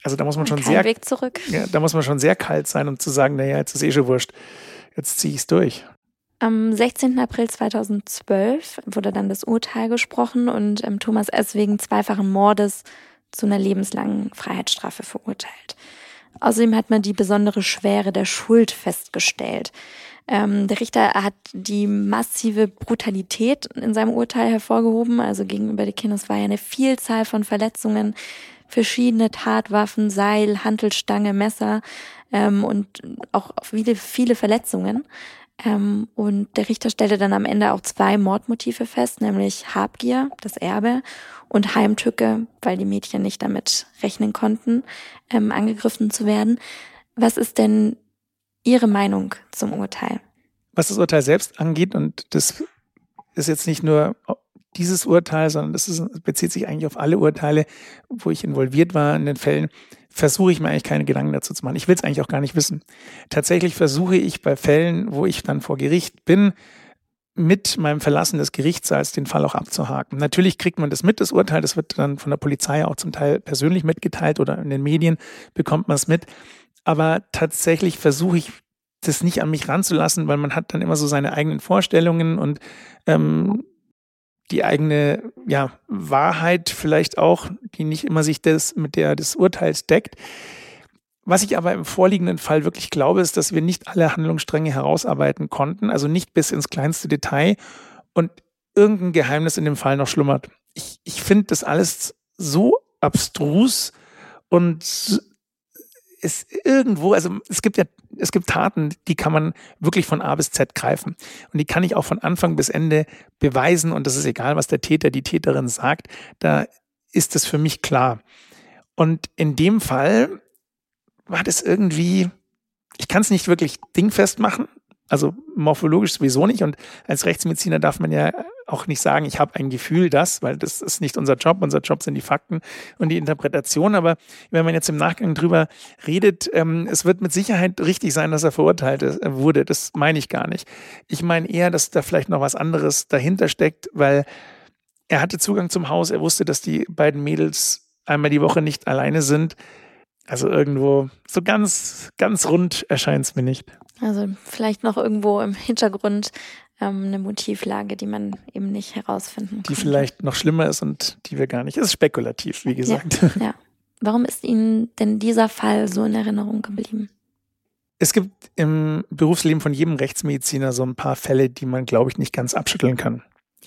Also da muss man schon Kein sehr, Weg zurück. Ja, da muss man schon sehr kalt sein, um zu sagen, naja, jetzt ist eh schon wurscht, jetzt ziehe ich es durch. Am sechzehnten April zweitausendzwölf wurde dann das Urteil gesprochen und ähm, Thomas S. wegen zweifachen Mordes zu einer lebenslangen Freiheitsstrafe verurteilt. Außerdem hat man die besondere Schwere der Schuld festgestellt. Ähm, der Richter hat die massive Brutalität in seinem Urteil hervorgehoben, also gegenüber den Kindern. Es war ja eine Vielzahl von Verletzungen, verschiedene Tatwaffen, Seil, Hantelstange, Messer ähm, und auch viele, viele Verletzungen. Ähm, und der Richter stellte dann am Ende auch zwei Mordmotive fest, nämlich Habgier, das Erbe, und Heimtücke, weil die Mädchen nicht damit rechnen konnten, ähm, angegriffen zu werden. Was ist denn Ihre Meinung zum Urteil? Was das Urteil selbst angeht, und das ist jetzt nicht nur dieses Urteil, sondern das ist, bezieht sich eigentlich auf alle Urteile, wo ich involviert war in den Fällen, versuche ich mir eigentlich keine Gedanken dazu zu machen. Ich will es eigentlich auch gar nicht wissen. Tatsächlich versuche ich bei Fällen, wo ich dann vor Gericht bin, mit meinem Verlassen des Gerichtssaals den Fall auch abzuhaken. Natürlich kriegt man das mit, das Urteil, das wird dann von der Polizei auch zum Teil persönlich mitgeteilt oder in den Medien bekommt man es mit. Aber tatsächlich versuche ich, das nicht an mich ranzulassen, weil man hat dann immer so seine eigenen Vorstellungen und ähm, die eigene ja, Wahrheit vielleicht auch, die nicht immer sich das mit der des Urteils deckt. Was ich aber im vorliegenden Fall wirklich glaube, ist, dass wir nicht alle Handlungsstränge herausarbeiten konnten, also nicht bis ins kleinste Detail und irgendein Geheimnis in dem Fall noch schlummert. Ich, ich finde das alles so abstrus und es irgendwo, also es gibt ja, es gibt Taten, die kann man wirklich von A bis Z greifen. Und die kann ich auch von Anfang bis Ende beweisen. Und das ist egal, was der Täter, die Täterin sagt. Da ist es für mich klar. Und in dem Fall war das irgendwie, ich kann es nicht wirklich dingfest machen. Also morphologisch sowieso nicht. Und als Rechtsmediziner darf man ja auch nicht sagen, ich habe ein Gefühl, das, weil das ist nicht unser Job. Unser Job sind die Fakten und die Interpretation. Aber wenn man jetzt im Nachgang drüber redet, ähm, es wird mit Sicherheit richtig sein, dass er verurteilt wurde. Das meine ich gar nicht. Ich meine eher, dass da vielleicht noch was anderes dahinter steckt, weil er hatte Zugang zum Haus. Er wusste, dass die beiden Mädels einmal die Woche nicht alleine sind. Also irgendwo so ganz, ganz rund erscheint es mir nicht. Also vielleicht noch irgendwo im Hintergrund ähm, eine Motivlage, die man eben nicht herausfinden kann. Die vielleicht noch schlimmer ist und die wir gar nicht. Es ist spekulativ, wie gesagt. Ja, ja. Warum ist Ihnen denn dieser Fall so in Erinnerung geblieben? Es gibt im Berufsleben von jedem Rechtsmediziner so ein paar Fälle, die man, glaube ich, nicht ganz abschütteln kann.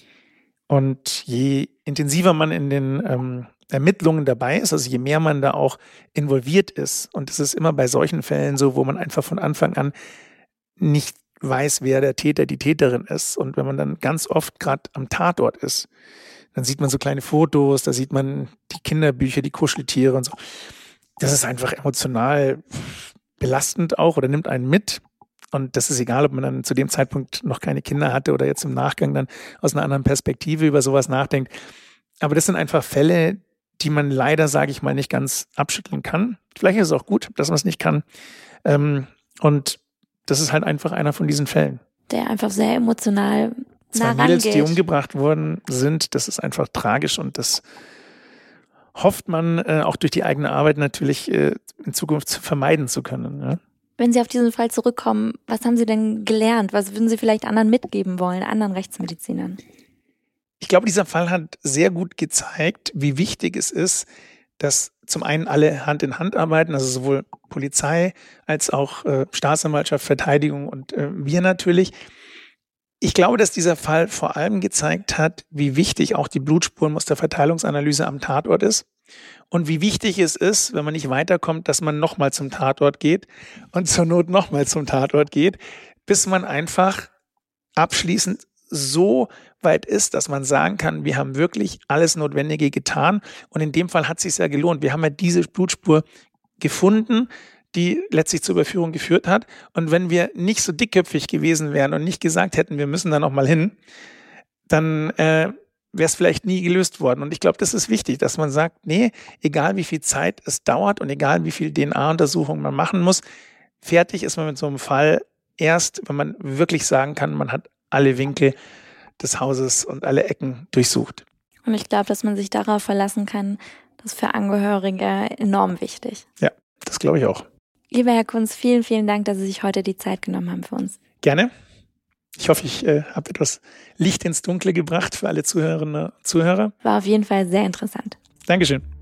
Und je intensiver man in den ähm, Ermittlungen dabei ist, also je mehr man da auch involviert ist, und es ist immer bei solchen Fällen so, wo man einfach von Anfang an nicht weiß, wer der Täter, die Täterin ist. Und wenn man dann ganz oft gerade am Tatort ist, dann sieht man so kleine Fotos, da sieht man die Kinderbücher, die Kuscheltiere und so. Das ist einfach emotional belastend auch oder nimmt einen mit. Und das ist egal, ob man dann zu dem Zeitpunkt noch keine Kinder hatte oder jetzt im Nachgang dann aus einer anderen Perspektive über sowas nachdenkt. Aber das sind einfach Fälle, die man leider, sage ich mal, nicht ganz abschütteln kann. Vielleicht ist es auch gut, dass man es nicht kann. Und das ist halt einfach einer von diesen Fällen. Der einfach sehr emotional Zwei nah Mädels, rangeht. die umgebracht worden sind, das ist einfach tragisch und das hofft man äh, auch durch die eigene Arbeit natürlich äh, in Zukunft vermeiden zu können. Ja? Wenn Sie auf diesen Fall zurückkommen, was haben Sie denn gelernt? Was würden Sie vielleicht anderen mitgeben wollen, anderen Rechtsmedizinern? Ich glaube, dieser Fall hat sehr gut gezeigt, wie wichtig es ist, dass zum einen alle Hand in Hand arbeiten, also sowohl Polizei als auch äh, Staatsanwaltschaft, Verteidigung und äh, wir natürlich. Ich glaube, dass dieser Fall vor allem gezeigt hat, wie wichtig auch die Blutspurenmusterverteilungsanalyse am Tatort ist und wie wichtig es ist, wenn man nicht weiterkommt, dass man nochmal zum Tatort geht und zur Not nochmal zum Tatort geht, bis man einfach abschließend so weit ist, dass man sagen kann, wir haben wirklich alles Notwendige getan und in dem Fall hat es sich ja gelohnt. Wir haben ja diese Blutspur gefunden, die letztlich zur Überführung geführt hat. Und wenn wir nicht so dickköpfig gewesen wären und nicht gesagt hätten, wir müssen da nochmal hin, dann äh, wäre es vielleicht nie gelöst worden. Und ich glaube, das ist wichtig, dass man sagt, nee, egal wie viel Zeit es dauert und egal wie viel D N A-Untersuchungen man machen muss, fertig ist man mit so einem Fall erst, wenn man wirklich sagen kann, man hat alle Winkel des Hauses und alle Ecken durchsucht. Und ich glaube, dass man sich darauf verlassen kann, Das ist für Angehörige enorm wichtig. Ja, das glaube ich auch. Lieber Herr Kunz, vielen, vielen Dank, dass Sie sich heute die Zeit genommen haben für uns. Gerne. Ich hoffe, ich äh, habe etwas Licht ins Dunkle gebracht für alle Zuhörerinnen und Zuhörer. War auf jeden Fall sehr interessant. Dankeschön.